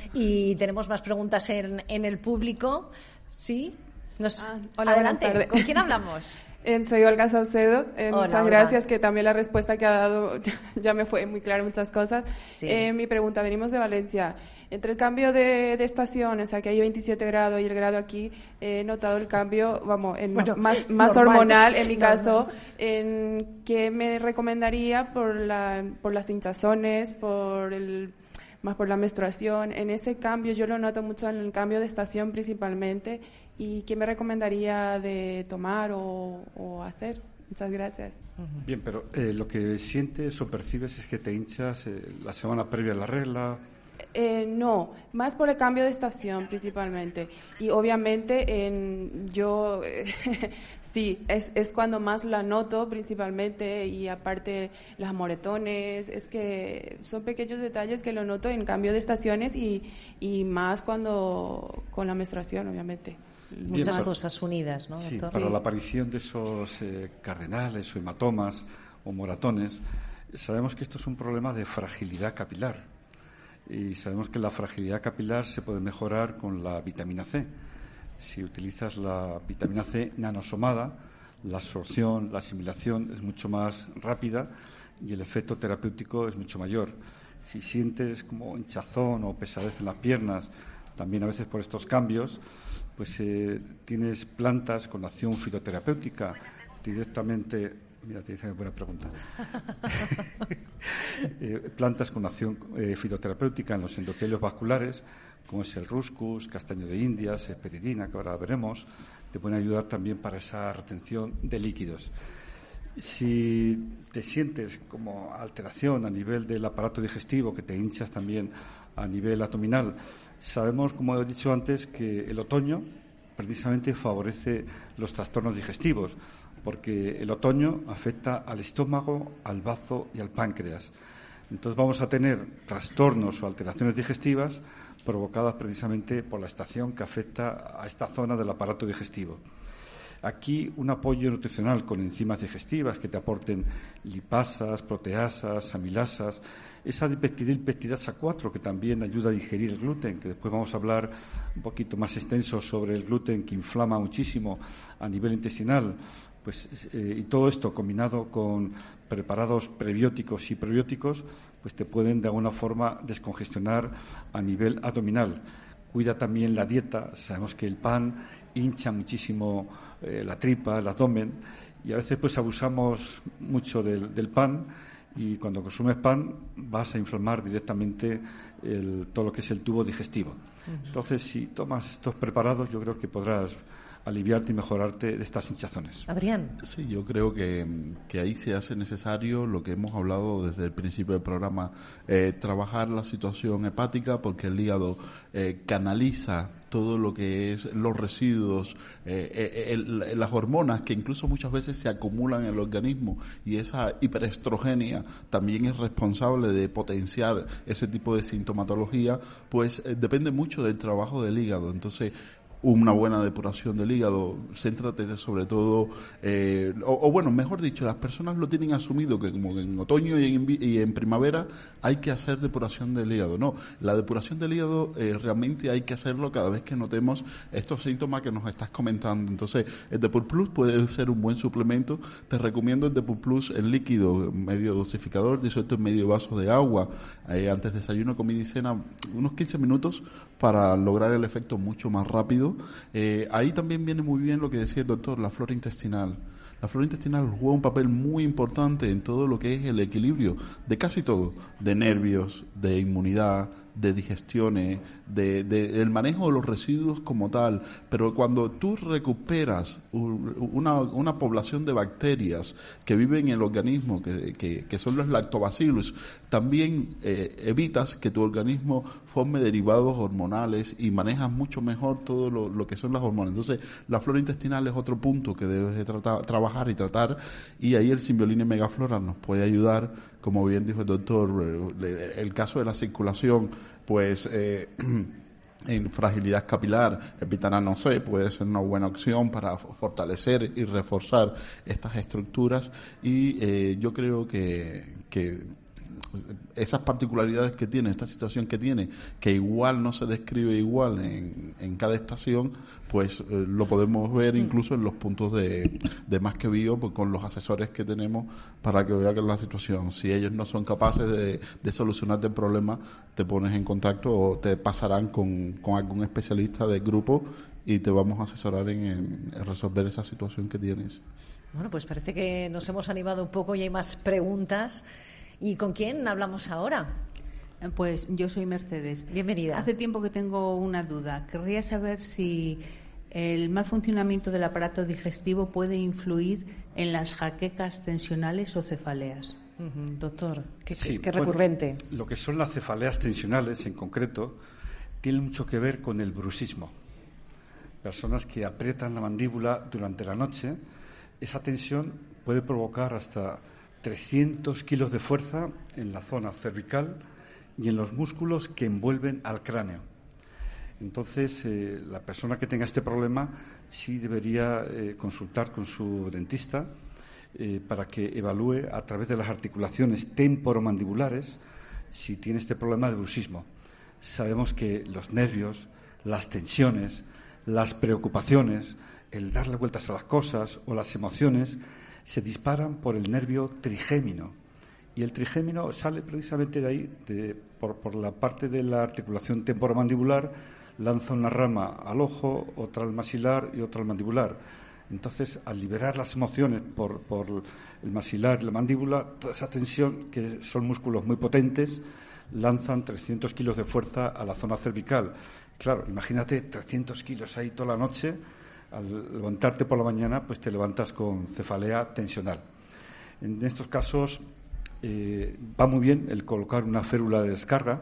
y tenemos más preguntas en, en el público. ¿Sí? Nos, ah, hola, adelante, ¿con quién hablamos? Eh, soy Olga Saucedo. Eh, hola, muchas Olga. gracias, que también la respuesta que ha dado ya, ya me fue muy clara muchas cosas. Sí. Eh, mi pregunta, venimos de Valencia. Entre el cambio de, de estación, o sea, que hay veintisiete grados y el grado aquí, eh, he notado el cambio, vamos, en, bueno, más, más normal, hormonal, en mi normal. caso. En, ¿qué me recomendaría por, la, por las hinchazones, por el... más por la menstruación. En ese cambio yo lo noto mucho en el cambio de estación principalmente. ¿Y qué me recomendaría de tomar o, o hacer? Muchas gracias. Bien, pero eh, lo que sientes o percibes es que te hinchas eh, la semana previa a la regla. Eh, no, más por el cambio de estación principalmente. Y obviamente en, yo eh, sí, es, es cuando más la noto principalmente, y aparte las moretones, es que son pequeños detalles que lo noto en cambio de estaciones y, y más cuando con la menstruación, obviamente. Muchas Bien, cosas unidas, ¿no, sí, doctor? para Sí. la aparición de esos eh, cardenales o hematomas o moratones, sabemos que esto es un problema de fragilidad capilar. Y sabemos que la fragilidad capilar se puede mejorar con la vitamina C. Si utilizas la vitamina C nanosomada, la absorción, la asimilación es mucho más rápida y el efecto terapéutico es mucho mayor. Si sientes como hinchazón o pesadez en las piernas, también a veces por estos cambios, pues eh, tienes plantas con acción fitoterapéutica directamente. Mira, te dice buena pregunta. eh, plantas con acción eh, fitoterapéutica en los endotelios vasculares, como es el ruscus, castaño de Indias, esperidina, que ahora veremos, te pueden ayudar también para esa retención de líquidos. Si te sientes como alteración a nivel del aparato digestivo, que te hinchas también a nivel abdominal, sabemos, como he dicho antes, que el otoño precisamente favorece los trastornos digestivos, porque el otoño afecta al estómago, al bazo y al páncreas. Entonces vamos a tener trastornos o alteraciones digestivas provocadas precisamente por la estación que afecta a esta zona del aparato digestivo. Aquí un apoyo nutricional con enzimas digestivas que te aporten lipasas, proteasas, amilasas, esa dipeptidilpeptidasa cuatro que también ayuda a digerir el gluten, que después vamos a hablar un poquito más extenso sobre el gluten que inflama muchísimo a nivel intestinal. Pues, eh, y todo esto combinado con preparados prebióticos y probióticos, pues te pueden de alguna forma descongestionar a nivel abdominal. Cuida también la dieta. Sabemos que el pan hincha muchísimo eh, la tripa, el abdomen, y a veces pues abusamos mucho del, del pan, y cuando consumes pan vas a inflamar directamente el, todo lo que es el tubo digestivo. Uh-huh. Entonces, si tomas estos preparados, yo creo que podrás aliviarte y mejorarte de estas hinchazones. Adrián. Sí, yo creo que, que ahí se hace necesario lo que hemos hablado desde el principio del programa, eh, trabajar la situación hepática, porque el hígado eh, canaliza todo lo que es los residuos, eh, el, el, las hormonas que incluso muchas veces se acumulan en el organismo, y esa hiperestrogenia también es responsable de potenciar ese tipo de sintomatología, pues eh, depende mucho del trabajo del hígado. Entonces, una buena depuración del hígado, céntrate sobre todo, eh, o, o bueno, mejor dicho, las personas lo tienen asumido que como en otoño y en, y en primavera hay que hacer depuración del hígado. No, la depuración del hígado eh, realmente hay que hacerlo cada vez que notemos estos síntomas que nos estás comentando. Entonces, el Depur Plus puede ser un buen suplemento. Te recomiendo el Depur Plus en líquido, medio dosificador, disuelto en medio vaso de agua, eh, antes de desayuno, comida y cena, unos quince minutos para lograr el efecto mucho más rápido. Eh, ahí también viene muy bien lo que decía el doctor, la flora intestinal. La flora intestinal juega un papel muy importante en todo lo que es el equilibrio de casi todo, de nervios, de inmunidad, de digestiones, de, de el manejo de los residuos como tal. Pero cuando tú recuperas una, una población de bacterias que viven en el organismo, que, que, que son los lactobacillus, también eh, evitas que tu organismo forme derivados hormonales y manejas mucho mejor todo lo, lo que son las hormonas. Entonces, la flora intestinal es otro punto que debes de tratar, trabajar y tratar, y ahí el Symbioline Megaflora nos puede ayudar. Como bien dijo el doctor, el caso de la circulación, pues eh, en fragilidad capilar, el Vitanano C puede ser una buena opción para fortalecer y reforzar estas estructuras, y eh, yo creo que, que esas particularidades que tiene, esta situación que tiene, que igual no se describe igual en, en cada estación, pues eh, lo podemos ver incluso en los puntos de, de Más que Bio, pues, con los asesores que tenemos para que vean la situación. Si ellos no son capaces de, de solucionarte el problema, te pones en contacto o te pasarán con, con algún especialista del grupo y te vamos a asesorar en, en, en resolver esa situación que tienes. Bueno, pues parece que nos hemos animado un poco y hay más preguntas. ¿Y con quién hablamos ahora? Pues yo soy Mercedes. Bienvenida. Hace tiempo que tengo una duda. Querría saber si el mal funcionamiento del aparato digestivo puede influir en las jaquecas tensionales o cefaleas. Uh-huh. Doctor, qué, sí, qué recurrente. Bueno, lo que son las cefaleas tensionales en concreto tienen mucho que ver con el bruxismo. Personas que aprietan la mandíbula durante la noche, esa tensión puede provocar hasta trescientos kilos de fuerza en la zona cervical y en los músculos que envuelven al cráneo. Entonces, eh, la persona que tenga este problema sí debería eh, consultar con su dentista eh, para que evalúe a través de las articulaciones temporomandibulares si tiene este problema de bruxismo. Sabemos que los nervios, las tensiones, las preocupaciones, el darle vueltas a las cosas o las emociones se disparan por el nervio trigémino. Y el trigémino sale precisamente de ahí, de, por, por la parte de la articulación temporomandibular, lanza una rama al ojo, otra al maxilar y otra al mandibular. Entonces, al liberar las emociones por, por el maxilar y la mandíbula, toda esa tensión, que son músculos muy potentes, lanzan trescientos kilos de fuerza a la zona cervical. Claro, imagínate trescientos kilos ahí toda la noche, al levantarte por la mañana, pues te levantas con cefalea tensional. En estos casos eh, va muy bien el colocar una férula de descarga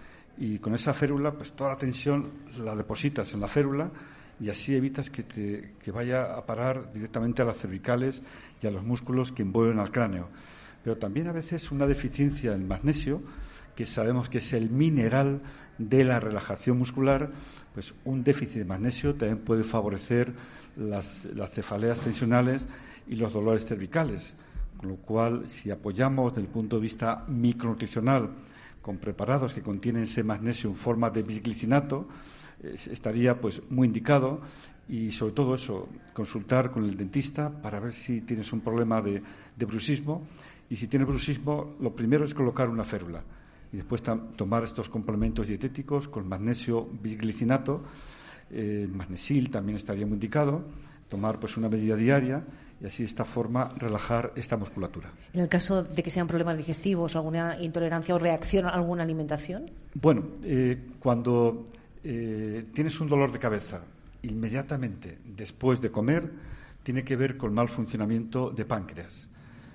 y con esa férula, pues toda la tensión la depositas en la férula y así evitas que, te, que vaya a parar directamente a las cervicales y a los músculos que envuelven al cráneo. Pero también a veces una deficiencia en magnesio, que sabemos que es el mineral de la relajación muscular, pues un déficit de magnesio también puede favorecer las, las cefaleas tensionales y los dolores cervicales. Con lo cual, si apoyamos desde el punto de vista micronutricional con preparados que contienen ese magnesio en forma de bisglicinato, eh, estaría pues muy indicado. Y sobre todo eso, consultar con el dentista para ver si tienes un problema de, de bruxismo. Y si tienes bruxismo, lo primero es colocar una férula y después tomar estos complementos dietéticos con magnesio bisglicinato, eh, magnesil también estaría muy indicado, tomar pues una medida diaria y así de esta forma relajar esta musculatura. En el caso de que sean problemas digestivos, alguna intolerancia o reacción a alguna alimentación. Bueno, eh, cuando eh, tienes un dolor de cabeza, inmediatamente después de comer, tiene que ver con mal funcionamiento de páncreas.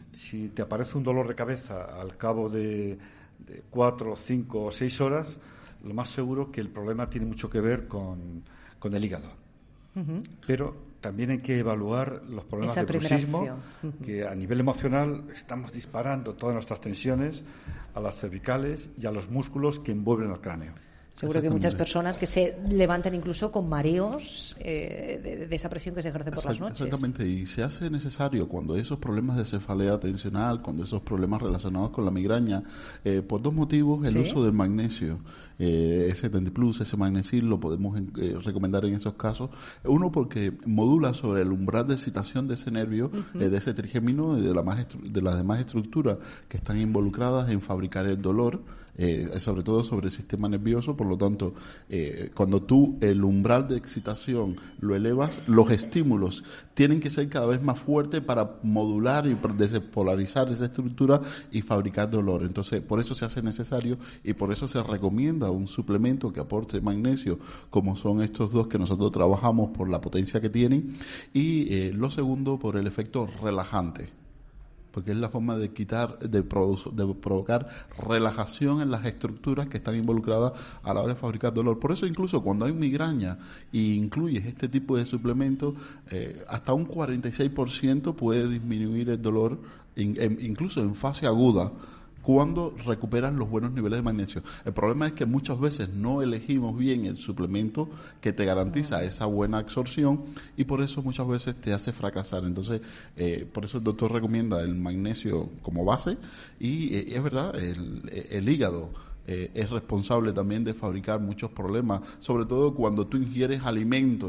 Si te aparece un dolor de cabeza al cabo de de cuatro, cinco o seis horas, lo más seguro que el problema tiene mucho que ver con, con el hígado. Uh-huh. Pero también hay que evaluar los problemas Esa de bruxismo, uh-huh. que a nivel emocional estamos disparando todas nuestras tensiones a las cervicales y a los músculos que envuelven el cráneo. Seguro que hay muchas personas que se levantan incluso con mareos eh, de, de esa presión que se ejerce por las noches. Exactamente, y se hace necesario cuando esos problemas de cefalea tensional, cuando esos problemas relacionados con la migraña, eh, por dos motivos, el ¿Sí? uso del magnesio. Eh, ese Dentiplus, ese magnesil, lo podemos eh, recomendar en esos casos. Uno, porque modula sobre el umbral de excitación de ese nervio, uh-huh. eh, de ese trigémino y de, la más estru- de las demás estructuras que están involucradas en fabricar el dolor. Eh, sobre todo sobre el sistema nervioso, por lo tanto, eh, cuando tú el umbral de excitación lo elevas, los estímulos tienen que ser cada vez más fuertes para modular y despolarizar esa estructura y fabricar dolor. Entonces, por eso se hace necesario y por eso se recomienda un suplemento que aporte magnesio, como son estos dos que nosotros trabajamos por la potencia que tienen, y eh, lo segundo, por el efecto relajante, porque es la forma de quitar, de, produ- de provocar relajación en las estructuras que están involucradas a la hora de fabricar dolor. Por eso incluso cuando hay migraña y incluyes este tipo de suplementos, eh, hasta un cuarenta y seis por ciento puede disminuir el dolor, in, en, incluso en fase aguda, cuando recuperas los buenos niveles de magnesio. El problema es que muchas veces no elegimos bien el suplemento que te garantiza esa buena absorción y por eso muchas veces te hace fracasar. Entonces, eh, por eso el doctor recomienda el magnesio como base y eh, es verdad, el, el hígado eh, es responsable también de fabricar muchos problemas, sobre todo cuando tú ingieres alimentos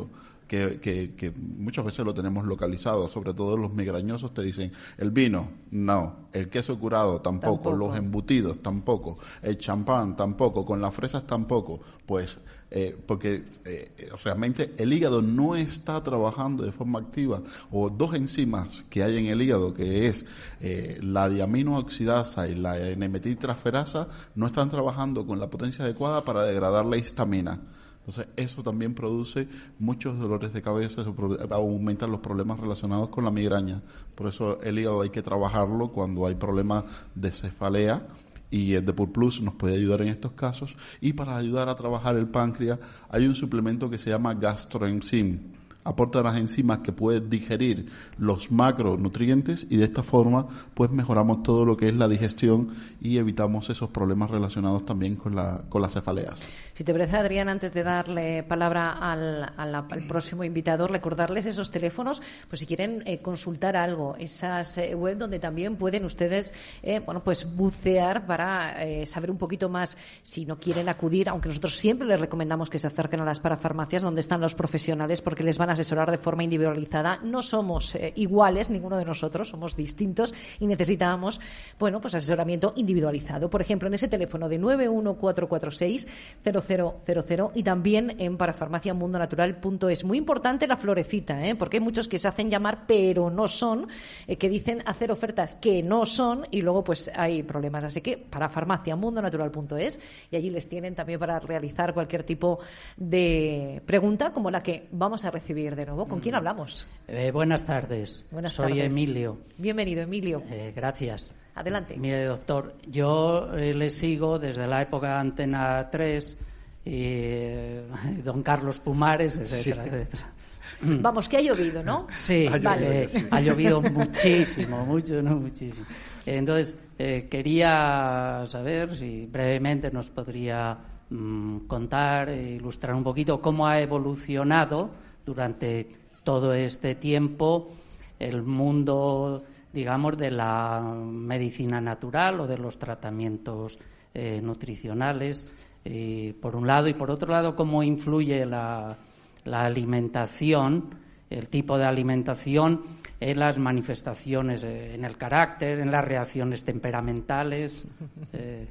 que, que, que muchas veces lo tenemos localizado, sobre todo los migrañosos te dicen, el vino, no, el queso curado tampoco, tampoco. Los embutidos tampoco, el champán tampoco, con las fresas tampoco, pues eh, porque eh, realmente el hígado no está trabajando de forma activa, o dos enzimas que hay en el hígado, que es eh, la diaminoxidasa y la N-metiltransferasa, no están trabajando con la potencia adecuada para degradar la histamina. Entonces, eso también produce muchos dolores de cabeza, eso aumenta los problemas relacionados con la migraña. Por eso el hígado hay que trabajarlo cuando hay problemas de cefalea, y el Depur Plus nos puede ayudar en estos casos. Y para ayudar a trabajar el páncreas hay un suplemento que se llama Gastroenzym. Aporta las enzimas que pueden digerir los macronutrientes y de esta forma pues mejoramos todo lo que es la digestión y evitamos esos problemas relacionados también con la con las cefaleas. Si te parece, Adrián, antes de darle palabra al, al, al próximo invitado, recordarles esos teléfonos, pues si quieren eh, consultar algo, esas eh, web donde también pueden ustedes eh, bueno pues bucear para eh, saber un poquito más si no quieren acudir, aunque nosotros siempre les recomendamos que se acerquen a las parafarmacias donde están los profesionales porque les van a asesorar de forma individualizada. No somos eh, iguales, ninguno de nosotros, somos distintos y necesitamos, bueno, pues asesoramiento individualizado. Por ejemplo, en ese teléfono de nueve uno cuatro cuatro seis cero cero cero cero y también en parafarmacia mundo natural punto es. Muy importante la florecita, ¿eh? Porque hay muchos que se hacen llamar pero no son, eh, que dicen hacer ofertas que no son y luego pues hay problemas. Así que parafarmacia mundo natural punto es y allí les tienen también para realizar cualquier tipo de pregunta como la que vamos a recibir de nuevo. ¿Con quién hablamos? Eh, buenas tardes. Buenas Soy tardes. Emilio. Bienvenido, Emilio. Eh, gracias. Adelante. Mire, doctor, yo eh, le sigo desde la época de Antena tres, y eh, don Carlos Pumares, etcétera, sí. etcétera. Vamos, que ha llovido, ¿no? Sí, ha llovido, vale. sí. ha llovido muchísimo, mucho, no muchísimo. Entonces, eh, quería saber si brevemente nos podría mmm, contar, e ilustrar un poquito cómo ha evolucionado durante todo este tiempo el mundo, digamos, de la medicina natural o de los tratamientos eh, nutricionales, eh, por un lado, y por otro lado, cómo influye la, la alimentación, el tipo de alimentación en las manifestaciones, eh, en el carácter, en las reacciones temperamentales. Eh,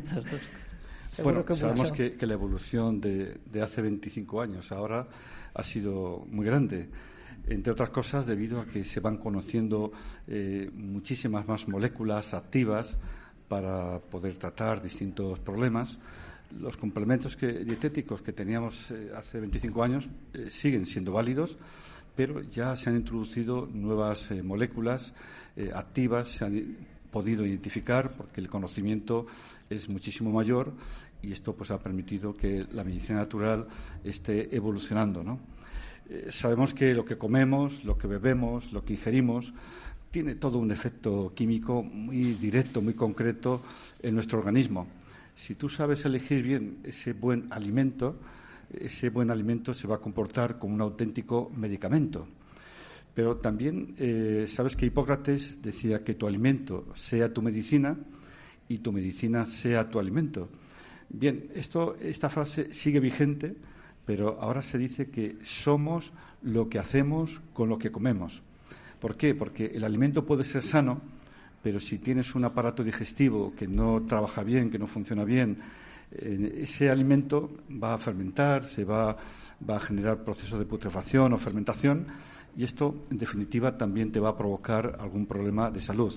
bueno, que sabemos que, que la evolución de, de hace veinticinco años ahora ha sido muy grande, entre otras cosas debido a que se van conociendo eh, muchísimas más moléculas activas para poder tratar distintos problemas. Los complementos que, dietéticos que teníamos eh, hace veinticinco años eh, siguen siendo válidos, pero ya se han introducido nuevas eh, moléculas eh, activas, se han podido identificar porque el conocimiento es muchísimo mayor y esto pues ha permitido que la medicina natural esté evolucionando, ¿no? Eh, sabemos que lo que comemos, lo que bebemos, lo que ingerimos tiene todo un efecto químico muy directo, muy concreto en nuestro organismo. Si tú sabes elegir bien ese buen alimento, ese buen alimento se va a comportar como un auténtico medicamento. Pero también eh, sabes que Hipócrates decía que tu alimento sea tu medicina y tu medicina sea tu alimento. Bien, esto, esta frase sigue vigente, pero ahora se dice que somos lo que hacemos con lo que comemos. ¿Por qué? Porque el alimento puede ser sano, pero si tienes un aparato digestivo que no trabaja bien, que no funciona bien, eh, ese alimento va a fermentar, se va, va a generar procesos de putrefacción o fermentación y esto, en definitiva, también te va a provocar algún problema de salud.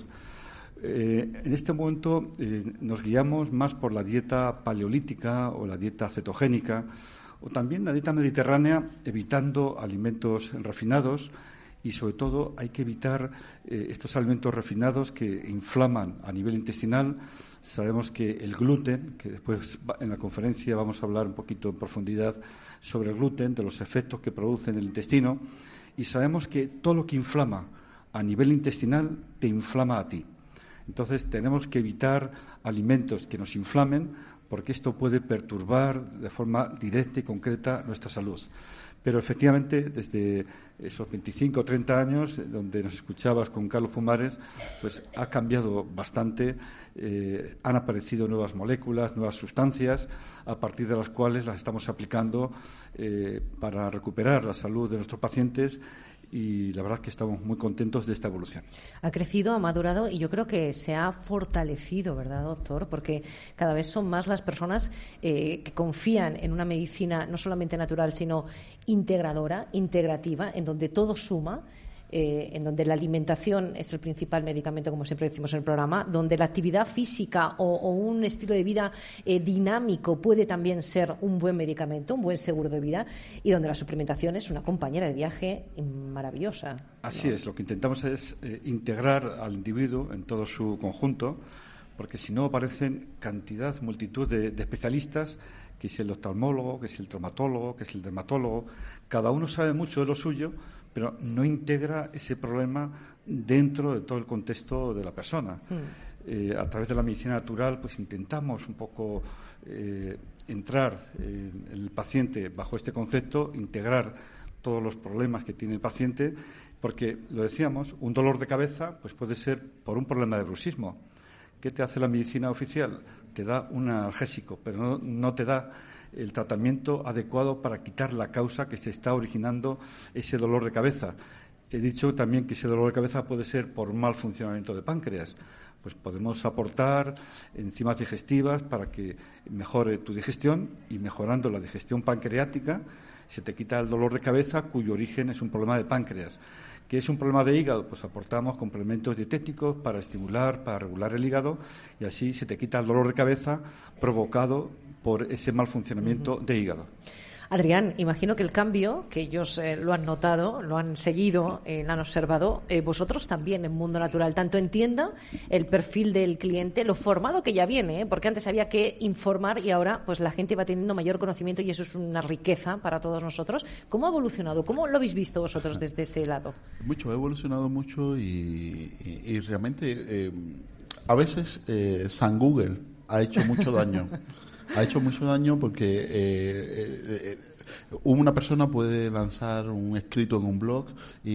Eh, en este momento eh, nos guiamos más por la dieta paleolítica o la dieta cetogénica o también la dieta mediterránea, evitando alimentos refinados. Y, sobre todo, hay que evitar eh, estos alimentos refinados que inflaman a nivel intestinal. Sabemos que el gluten, que después en la conferencia vamos a hablar un poquito en profundidad sobre el gluten, de los efectos que produce en el intestino, y sabemos que todo lo que inflama a nivel intestinal te inflama a ti. Entonces, tenemos que evitar alimentos que nos inflamen porque esto puede perturbar de forma directa y concreta nuestra salud. Pero efectivamente, desde esos veinticinco o treinta años, donde nos escuchabas con Carlos Pumares, pues ha cambiado bastante. Eh, han aparecido nuevas moléculas, nuevas sustancias, a partir de las cuales las estamos aplicando eh, para recuperar la salud de nuestros pacientes. Y la verdad es que estamos muy contentos de esta evolución. Ha crecido, ha madurado y yo creo que se ha fortalecido, ¿verdad, doctor? Porque cada vez son más las personas eh, que confían en una medicina no solamente natural, sino integradora, integrativa, en donde todo suma. Eh, en donde la alimentación es el principal medicamento, como siempre decimos en el programa, donde la actividad física o, o un estilo de vida eh, dinámico puede también ser un buen medicamento, un buen seguro de vida, y donde la suplementación es una compañera de viaje maravillosa. Así ¿no? es, lo que intentamos es eh, integrar al individuo en todo su conjunto, porque si no aparecen cantidad, multitud de, de especialistas, que es el oftalmólogo, que es el traumatólogo, que es el dermatólogo. Cada uno sabe mucho de lo suyo, pero no integra ese problema dentro de todo el contexto de la persona. Mm. Eh, a través de la medicina natural, pues intentamos un poco eh, entrar en el paciente bajo este concepto, integrar todos los problemas que tiene el paciente, porque, lo decíamos, un dolor de cabeza pues puede ser por un problema de bruxismo. ¿Qué te hace la medicina oficial? Te da un analgésico, pero no, no te da el tratamiento adecuado para quitar la causa que se está originando ese dolor de cabeza. He dicho también que ese dolor de cabeza puede ser por mal funcionamiento de páncreas. Pues podemos aportar enzimas digestivas para que mejore tu digestión, y mejorando la digestión pancreática se te quita el dolor de cabeza, cuyo origen es un problema de páncreas. ¿Qué es un problema de hígado? Pues aportamos complementos dietéticos para estimular, para regular el hígado, y así se te quita el dolor de cabeza provocado por ese mal funcionamiento uh-huh. de hígado. Adrián, imagino que el cambio, que ellos eh, lo han notado, lo han seguido, eh, lo han observado, eh, vosotros también en Mundo Natural, tanto entienda el perfil del cliente, lo formado que ya viene, ¿eh? Porque antes había que informar y ahora pues la gente va teniendo mayor conocimiento y eso es una riqueza para todos nosotros. ¿Cómo ha evolucionado? ¿Cómo lo habéis visto vosotros desde ese lado? Mucho, ha evolucionado mucho y, y, y realmente eh, a veces eh, San Google ha hecho mucho daño. Ha hecho mucho daño porque eh, eh, eh, una persona puede lanzar un escrito en un blog y,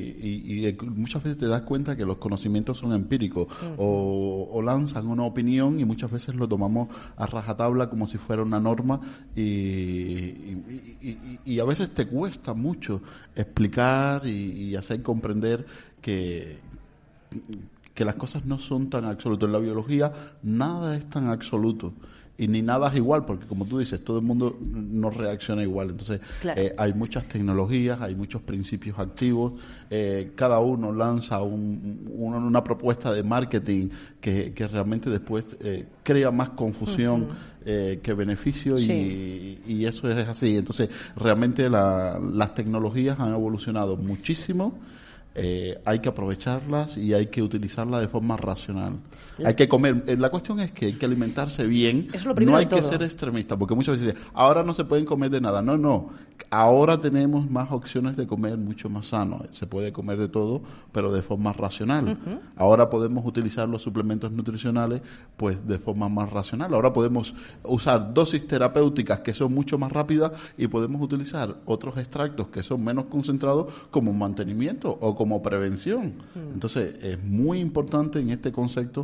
y, y muchas veces te das cuenta que los conocimientos son empíricos. Uh-huh. o, o lanzan una opinión y muchas veces lo tomamos a rajatabla como si fuera una norma y, y, y, y a veces te cuesta mucho explicar y, y hacer comprender que... que las cosas no son tan absolutas. En la biología nada es tan absoluto. Y ni nada es igual, porque como tú dices, todo el mundo no reacciona igual. Entonces, claro. eh, hay muchas tecnologías, hay muchos principios activos, eh, cada uno lanza un, una, una propuesta de marketing que, que realmente después eh, crea más confusión uh-huh. eh, que beneficio sí. y, y eso es así. Entonces, realmente la, las tecnologías han evolucionado muchísimo. Eh, hay que aprovecharlas y hay que utilizarlas de forma racional. Las... Hay que comer. Eh, la cuestión es que hay que alimentarse bien. No hay que ser extremista, porque muchas veces dicen, ahora no se pueden comer de nada. No, no. Ahora tenemos más opciones de comer mucho más sano. Se puede comer de todo, pero de forma racional. Uh-huh. Ahora podemos utilizar los suplementos nutricionales pues de forma más racional. Ahora podemos usar dosis terapéuticas que son mucho más rápidas y podemos utilizar otros extractos que son menos concentrados como mantenimiento o como prevención. Uh-huh. Entonces, es muy importante en este concepto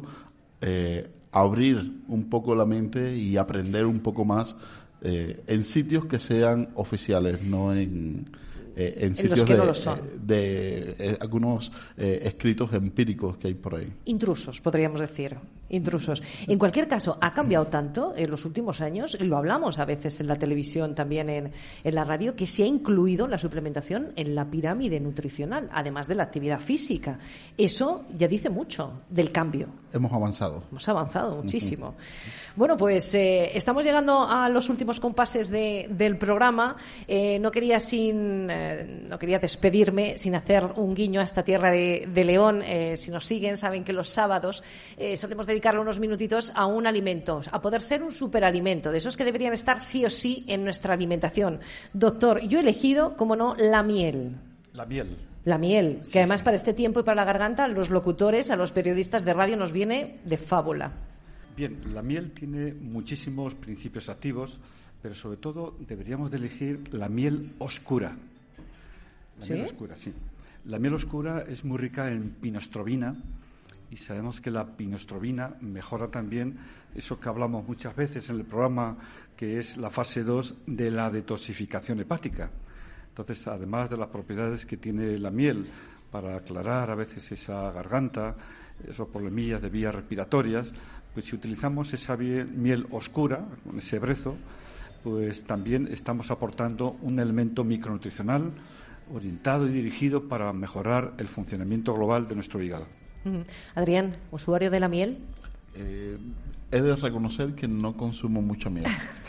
eh, abrir un poco la mente y aprender un poco más Eh, en sitios que sean oficiales, no en, eh, en, en sitios los que de, no lo son. de, de eh, algunos eh, escritos empíricos que hay por ahí. Intrusos, podríamos decir. Intrusos. En cualquier caso, ha cambiado tanto en los últimos años, lo hablamos a veces en la televisión, también en, en la radio, que se ha incluido la suplementación en la pirámide nutricional, además de la actividad física. Eso ya dice mucho del cambio. Hemos avanzado. Hemos avanzado muchísimo. Uh-huh. Bueno, pues eh, estamos llegando a los últimos compases de, del programa. Eh, no quería sin, eh, no quería despedirme sin hacer un guiño a esta tierra de, de León. Eh, si nos siguen, saben que los sábados eh, solemos dedicarle unos minutitos a un alimento, a poder ser un superalimento, de esos que deberían estar sí o sí en nuestra alimentación. Doctor, yo he elegido, como no, la miel. La miel. La miel, sí, que además sí. para este tiempo y para la garganta, a los locutores, a los periodistas de radio nos viene de fábula. Bien, la miel tiene muchísimos principios activos, pero sobre todo deberíamos de elegir la miel oscura. La ¿Sí? miel oscura, sí. La miel oscura es muy rica en pinostrobina y sabemos que la pinostrobina mejora también eso que hablamos muchas veces en el programa, que es la fase dos de la detoxificación hepática. Entonces, además de las propiedades que tiene la miel para aclarar a veces esa garganta, esos problemillas de vías respiratorias, pues si utilizamos esa miel oscura, con ese brezo, pues también estamos aportando un elemento micronutricional orientado y dirigido para mejorar el funcionamiento global de nuestro hígado. Adrián, ¿usuario de la miel? Eh, he de reconocer que no consumo mucha miel.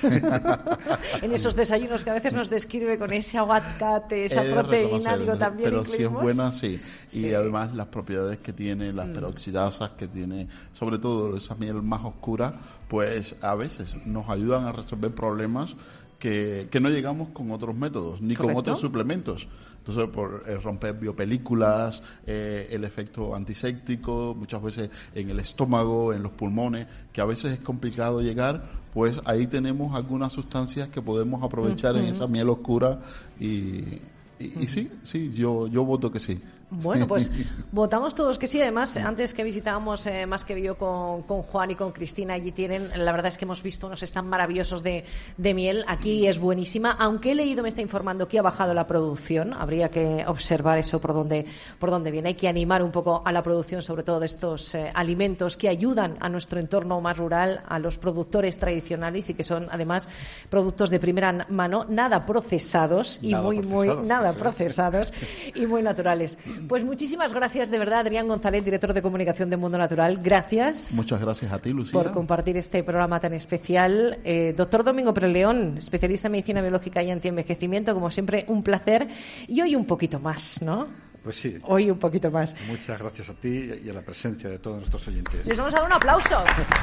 En esos desayunos que a veces nos describe con ese aguacate, esa proteína, digo, también pero incluimos. si es buena, sí. Y Sí. además las propiedades que tiene, las Mm. peroxidasas que tiene, sobre todo esa miel más oscura, pues a veces nos ayudan a resolver problemas que, que no llegamos con otros métodos, ni con Correcto. otros suplementos. Entonces, por eh, romper biopelículas, eh, el efecto antiséptico, muchas veces en el estómago, en los pulmones, que a veces es complicado llegar, pues ahí tenemos algunas sustancias que podemos aprovechar en Ujú. esa miel oscura y, y, y sí, sí, yo, yo voto que sí. Bueno, pues votamos todos que sí. Además, antes que visitábamos eh, Más que Bio con, con Juan y con Cristina, allí tienen, la verdad es que hemos visto unos stands maravillosos de, de miel. Aquí es buenísima. Aunque he leído, me está informando que ha bajado la producción. Habría que observar eso por dónde, por dónde viene. Hay que animar un poco a la producción, sobre todo de estos eh, alimentos que ayudan a nuestro entorno más rural, a los productores tradicionales y que son, además, productos de primera mano, nada procesados y Nada muy, muy, procesados, nada eso es. procesados y muy naturales. Pues muchísimas gracias, de verdad, Adrián González, director de comunicación de Mundo Natural. Gracias Muchas gracias a ti, Lucía. por compartir este programa tan especial. Eh, doctor Domingo Preleón, especialista en medicina biológica y antienvejecimiento, como siempre, un placer. Y hoy un poquito más, ¿no? Pues sí. Hoy un poquito más. Muchas gracias a ti y a la presencia de todos nuestros oyentes. Les vamos a dar un aplauso.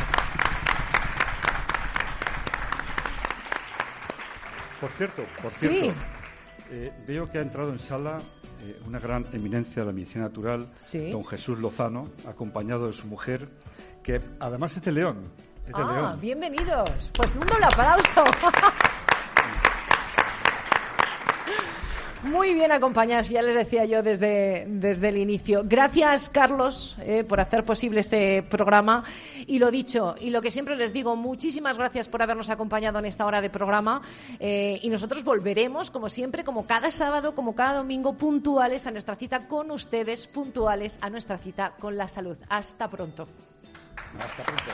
Por cierto, por Sí. cierto, eh, veo que ha entrado en sala eh, una gran eminencia de la medicina natural, Sí. don Jesús Lozano, acompañado de su mujer, que además es de León. Es de Ah, León. bienvenidos. Pues un doble aplauso. Muy bien acompañados, ya les decía yo desde, desde el inicio. Gracias, Carlos, eh, por hacer posible este programa. Y lo dicho, y lo que siempre les digo, muchísimas gracias por habernos acompañado en esta hora de programa. Eh, y nosotros volveremos, como siempre, como cada sábado, como cada domingo, puntuales a nuestra cita con ustedes, puntuales a nuestra cita con la salud. Hasta pronto. Hasta pronto.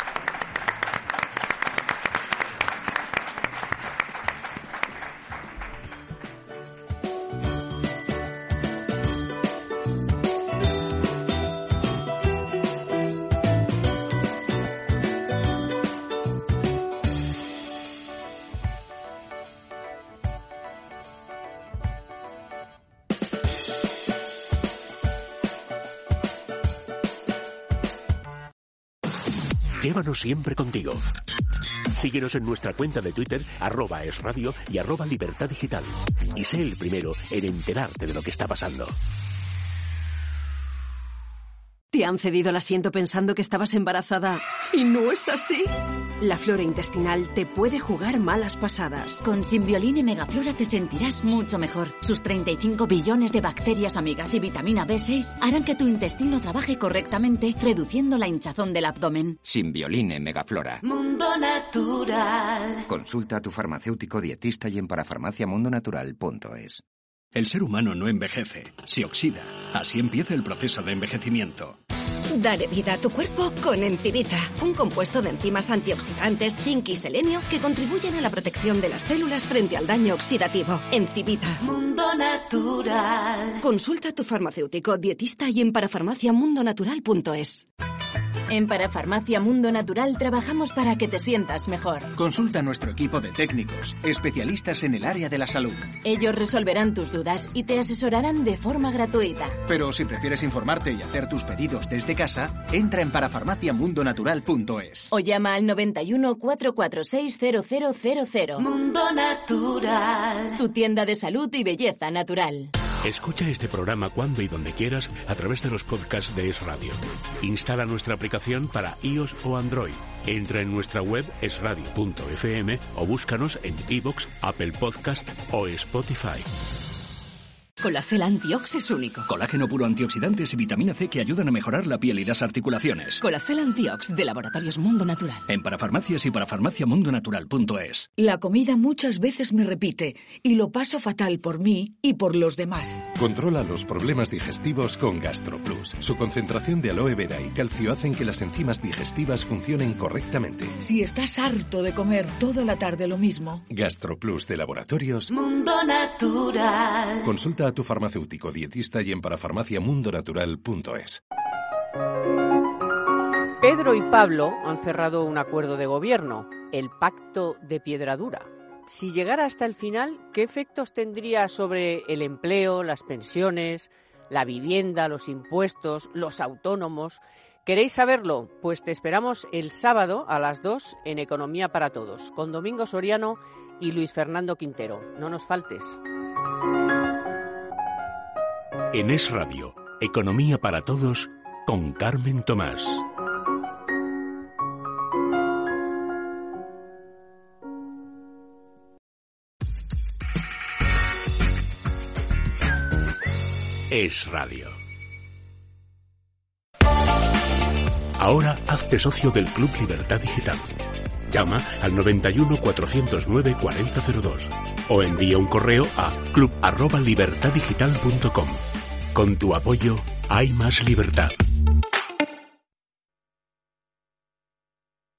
Llévanos siempre contigo. Síguenos en nuestra cuenta de Twitter, arroba esradio y arroba libertad digital. Y sé el primero en enterarte de lo que está pasando. ¿Te han cedido el asiento pensando que estabas embarazada y no es así? La flora intestinal te puede jugar malas pasadas. Con Simbioline Megaflora te sentirás mucho mejor. Sus treinta y cinco billones de bacterias amigas y vitamina B seis harán que tu intestino trabaje correctamente, reduciendo la hinchazón del abdomen. Simbioline Megaflora. Mundo Natural. Consulta a tu farmacéutico dietista y en parafarmacia mundo natural punto es. El ser humano no envejece, se oxida. Así empieza el proceso de envejecimiento. Dale vida a tu cuerpo con Encivita, un compuesto de enzimas antioxidantes, zinc y selenio que contribuyen a la protección de las células frente al daño oxidativo. Encivita. Mundo Natural. Consulta a tu farmacéutico, dietista y en parafarmacia mundo natural punto es. En Parafarmacia Mundo Natural trabajamos para que te sientas mejor. Consulta a nuestro equipo de técnicos, especialistas en el área de la salud. Ellos resolverán tus dudas y te asesorarán de forma gratuita. Pero si prefieres informarte y hacer tus pedidos desde casa, entra en parafarmacia mundo natural punto es. O llama al noventa y uno, cuatrocientos cuarenta y seis, cero cero cero cero. Mundo Natural. Tu tienda de salud y belleza natural. Escucha este programa cuando y donde quieras a través de los podcasts de Es Radio. Instala nuestra aplicación para iOS o Android. Entra en nuestra web es radio punto efe eme o búscanos en iVoox, Apple Podcast o Spotify. Colacel Antiox es único. Colágeno puro, antioxidantes y vitamina C que ayudan a mejorar la piel y las articulaciones. Colacel Antiox, de Laboratorios Mundo Natural. En Parafarmacias y parafarmaciamundonatural punto es. La comida muchas veces me repite y lo paso fatal por mí y por los demás. Controla los problemas digestivos con GastroPlus. Su concentración de aloe vera y calcio hacen que las enzimas digestivas funcionen correctamente. Si estás harto de comer toda la tarde lo mismo. GastroPlus de Laboratorios Mundo Natural. Consulta a tu farmacéutico dietista y en parafarmaciamundonatural punto es. Pedro y Pablo han cerrado un acuerdo de gobierno, el Pacto de Piedradura. Si llegara hasta el final, ¿qué efectos tendría sobre el empleo, las pensiones, la vivienda, los impuestos, los autónomos? ¿Queréis saberlo? Pues te esperamos el sábado a las dos en Economía para Todos, con Domingo Soriano y Luis Fernando Quintero. No nos faltes. En Es Radio, Economía para Todos, con Carmen Tomás. Es Radio. Ahora hazte socio del Club Libertad Digital. Llama al noventa y uno, cuatrocientos nueve, cuarenta cero dos o envía un correo a club arroba libertad digital punto com. Con tu apoyo hay más libertad.